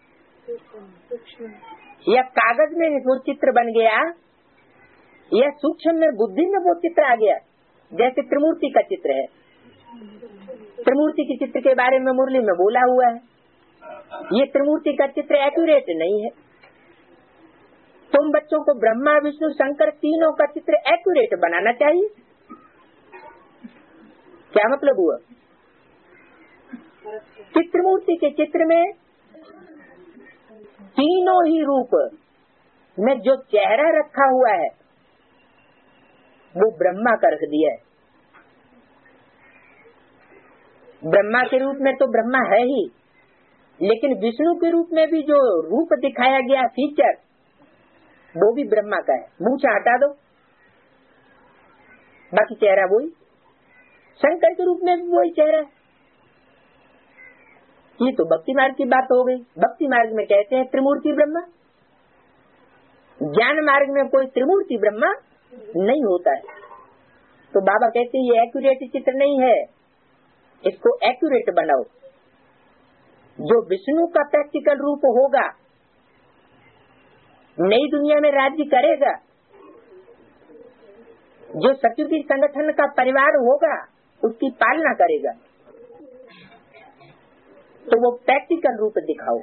या कागज में वो चित्र बन गया, या सूक्ष्म में बुद्धि में वो चित्र आ गया? जैसे त्रिमूर्ति का चित्र है, त्रिमूर्ति के चित्र के बारे में मुरली में बोला हुआ है, ये त्रिमूर्ति का चित्र एक्यूरेट नहीं है। तुम बच्चों को ब्रह्मा विष्णु शंकर तीनों का चित्र एक्यूरेट बनाना चाहिए। क्या मतलब हुआ? त्रिमूर्ति के चित्र में तीनों ही रूप में जो चेहरा रखा हुआ है वो ब्रह्मा का रख दिया है। ब्रह्मा के रूप में तो ब्रह्मा है ही, लेकिन विष्णु के रूप में भी जो रूप दिखाया गया फीचर, वो भी ब्रह्मा का है। मूछा हटा दो, बाकी चेहरा वही। शंकर के रूप में भी वही चेहरा है। ये तो भक्ति मार्ग की बात हो गई। भक्ति मार्ग में कहते हैं त्रिमूर्ति ब्रह्मा, ज्ञान मार्ग में कोई त्रिमूर्ति ब्रह्मा नहीं होता है। तो बाबा कहते हैं ये एक्यूरेट चित्र नहीं है, इसको एक्यूरेट बनाओ। जो विष्णु का प्रैक्टिकल रूप होगा, नई दुनिया में राज्य करेगा, जो सत्युगी संगठन का परिवार होगा उसकी पालना करेगा, तो वो प्रैक्टिकल रूप दिखाओ।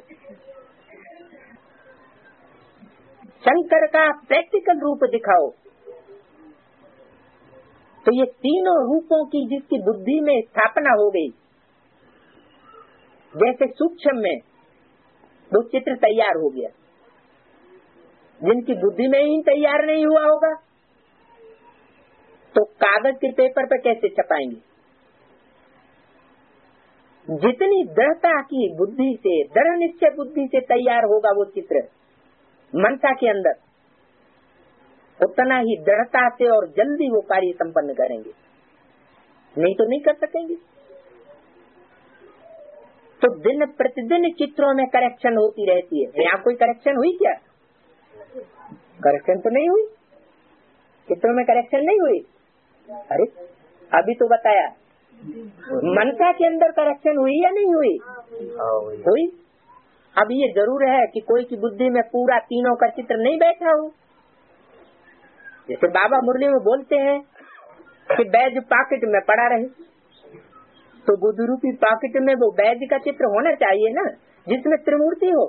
शंकर का प्रैक्टिकल रूप दिखाओ। तो ये तीनों रूपों की जिसकी बुद्धि में स्थापना हो गई, जैसे सूक्ष्म में वो चित्र तैयार हो गया, जिनकी बुद्धि में ही तैयार नहीं हुआ होगा तो कागज के पेपर पर कैसे छपाएंगे? जितनी दृढ़ता की बुद्धि से, दृढ़ निश्चय बुद्धि से तैयार होगा वो चित्र मनसा के अंदर, उतना ही दृढ़ता से और जल्दी वो कार्य संपन्न करेंगे, नहीं तो नहीं कर सकेंगे। तो दिन प्रतिदिन चित्रों में करेक्शन होती रहती है। यहाँ कोई करेक्शन हुई क्या? करेक्शन तो नहीं हुई, चित्रों में करेक्शन नहीं हुई। अरे अभी तो बताया, मनसा के अंदर करेक्शन हुई या नहीं हुई? हुई। अब ये जरूर है कि कोई की बुद्धि में पूरा तीनों का चित्र नहीं बैठा हो। जैसे बाबा मुरली में बोलते हैं कि बैज पॉकेट में पड़ा रहे, तो बुद्ध रूपी पॉकेट में वो बैज का चित्र होना चाहिए ना, जिसमें त्रिमूर्ति हो।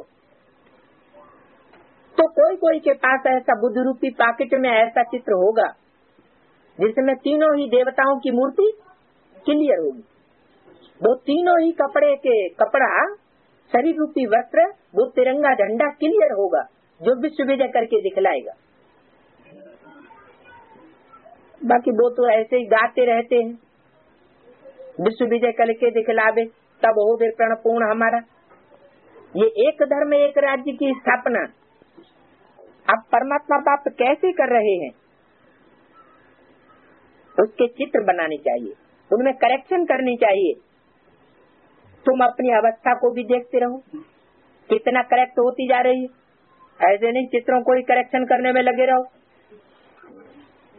तो कोई कोई के पास ऐसा बुद्ध रूपी पॉकेट में ऐसा चित्र होगा जिसमें तीनों ही देवताओं की मूर्ति क्लियर होगी। वो तीनों ही कपड़ा शरीर रूपी वस्त्र, वो तिरंगा झंडा क्लियर होगा, जो विश्व विजय करके दिखलाएगा। बाकी वो तो ऐसे ही गाते रहते हैं, विश्व विजय करके दिखलावे तब हो फिर प्रण पूर्ण हमारा। ये एक धर्म एक राज्य की स्थापना अब परमात्मा बाप कैसे कर रहे हैं, उसके चित्र बनाने चाहिए, उनमें करेक्शन करनी चाहिए। तुम अपनी अवस्था को भी देखते रहो कितना करेक्ट होती जा रही है। ऐसे नहीं चित्रों को ही करेक्शन करने में लगे रहो,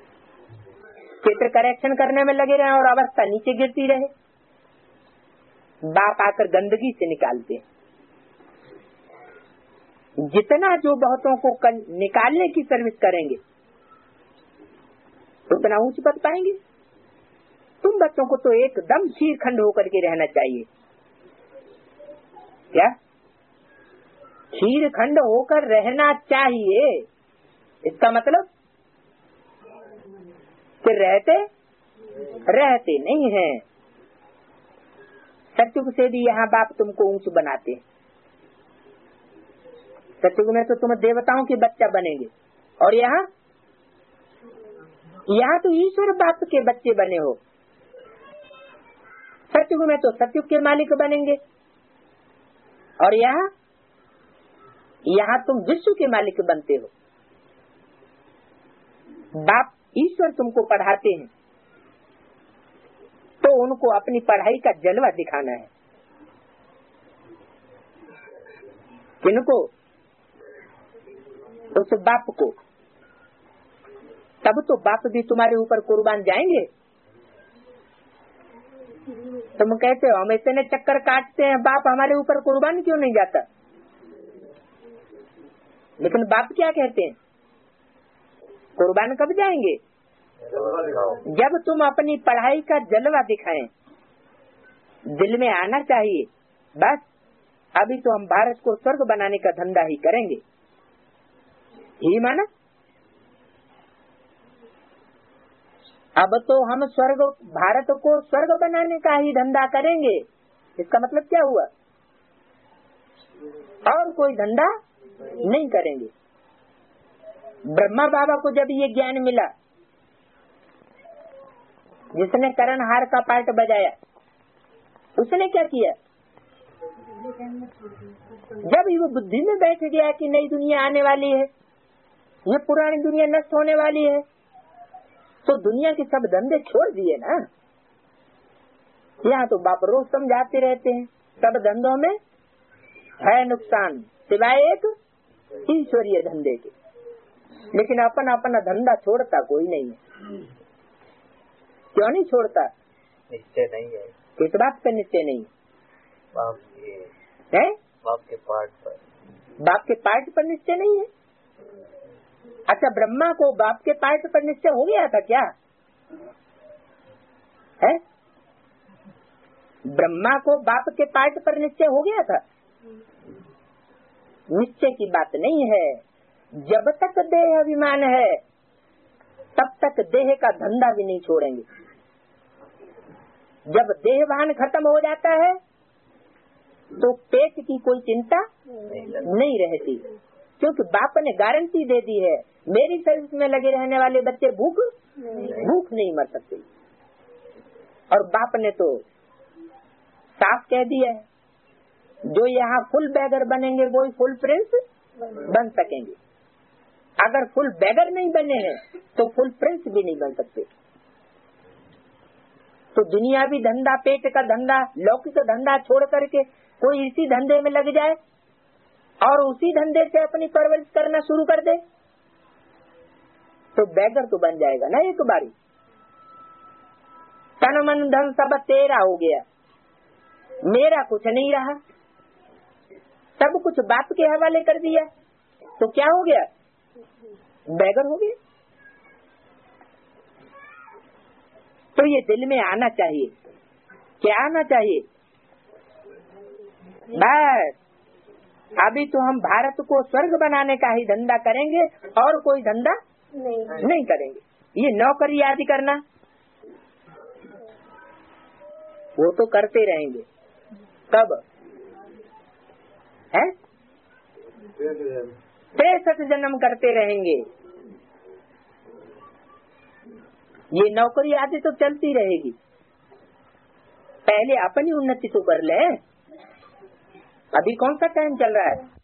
चित्र करेक्शन करने में लगे रहे और अवस्था नीचे गिरती रहे। बाप आकर गंदगी से निकालते हैं। जितना जो बहुतों को निकालने की सर्विस करेंगे उतना ऊंच पद पाएंगे। तुम बच्चों को तो एकदम शीरखंड होकर के रहना चाहिए। क्या शीरखंड होकर रहना चाहिए? इसका मतलब कि रहते नहीं हैं। सत्युग से भी यहाँ बाप तुमको ऊंच बनाते हैं। सत्युग में तो तुम देवताओं के बच्चा बनेंगे और यहाँ तो ईश्वर बाप के बच्चे बने हो। सत्युग में तो सत्युग के मालिक बनेंगे और यहाँ तुम विश्व के मालिक बनते हो। बाप ईश्वर तुमको पढ़ाते हैं तो उनको अपनी पढ़ाई का जलवा दिखाना है। किनको? उस बाप को। तब तो बाप भी तुम्हारे ऊपर कुर्बान जाएंगे। तुम कहते हो हम इतने चक्कर काटते हैं, बाप हमारे ऊपर कुर्बान क्यों नहीं जाता? लेकिन बाप क्या कहते हैं? कुर्बान कब जाएंगे? जब तुम अपनी पढ़ाई का जलवा दिखाएं। दिल में आना चाहिए बस अभी तो हम भारत को स्वर्ग बनाने का धंधा ही करेंगे। ही माना अब तो हम भारत को स्वर्ग बनाने का ही धंधा करेंगे। इसका मतलब क्या हुआ? और कोई धंधा नहीं करेंगे। ब्रह्मा बाबा को जब ये ज्ञान मिला, जिसने करणहार का पार्ट बजाया, उसने क्या किया? जब ही वो बुद्धि में बैठ गया कि नई दुनिया आने वाली है, ये पुरानी दुनिया नष्ट होने वाली है, तो दुनिया के सब धंधे छोड़ दिए ना। यहाँ तो बाप रोज समझाते रहते हैं सब धंधों में है नुकसान सिवाय एक ईश्वरीय धंधे के। लेकिन अपना अपना धंधा छोड़ता कोई नहीं है। क्यों नहीं छोड़ता? निश्चय नहीं है। किस बात का निश्चय नहीं? बाप के पार्ट पर निश्चय नहीं है। अच्छा, ब्रह्मा को बाप के पार्ट पर निश्चय हो गया था क्या? है? ब्रह्मा को बाप के पार्ट पर निश्चय हो गया था? निश्चय की बात नहीं है। जब तक देह अभिमान है तब तक देह का धंधा भी नहीं छोड़ेंगे। जब देहभान खत्म हो जाता है तो पेट की कोई चिंता नहीं रहती, क्योंकि बाप ने गारंटी दे दी है मेरी सर्विस में लगे रहने वाले बच्चे भूख नहीं मर सकते। और बाप ने तो साफ कह दिया है जो यहाँ फुल बैगर बनेंगे वो ही फुल प्रिंस बन सकेंगे। अगर फुल बैगर नहीं बने हैं तो फुल प्रिंस भी नहीं बन सकते। तो दुनियावी धंधा, पेट का धंधा, लौकिक धंधा छोड़ करके कोई इसी धंधे में लग जाए और उसी धंधे से अपनी परवरिश करना शुरू कर दे तो बैगर तो बन जाएगा ना एक बारी। तन मन धन सब तेरा हो गया, मेरा कुछ नहीं रहा, सब कुछ बाप के हवाले कर दिया, तो क्या हो गया? बैगर हो गया। तो ये दिल में आना चाहिए। क्या आना चाहिए? बस अभी तो हम भारत को स्वर्ग बनाने का ही धंधा करेंगे और कोई धंधा नहीं करेंगे। ये नौकरी आदि करना वो तो करते रहेंगे। कब है? 63 जन्म करते रहेंगे। ये नौकरी आदि तो चलती रहेगी। पहले अपनी उन्नति तो कर ले। अभी कौन सा टाइम चल रहा है?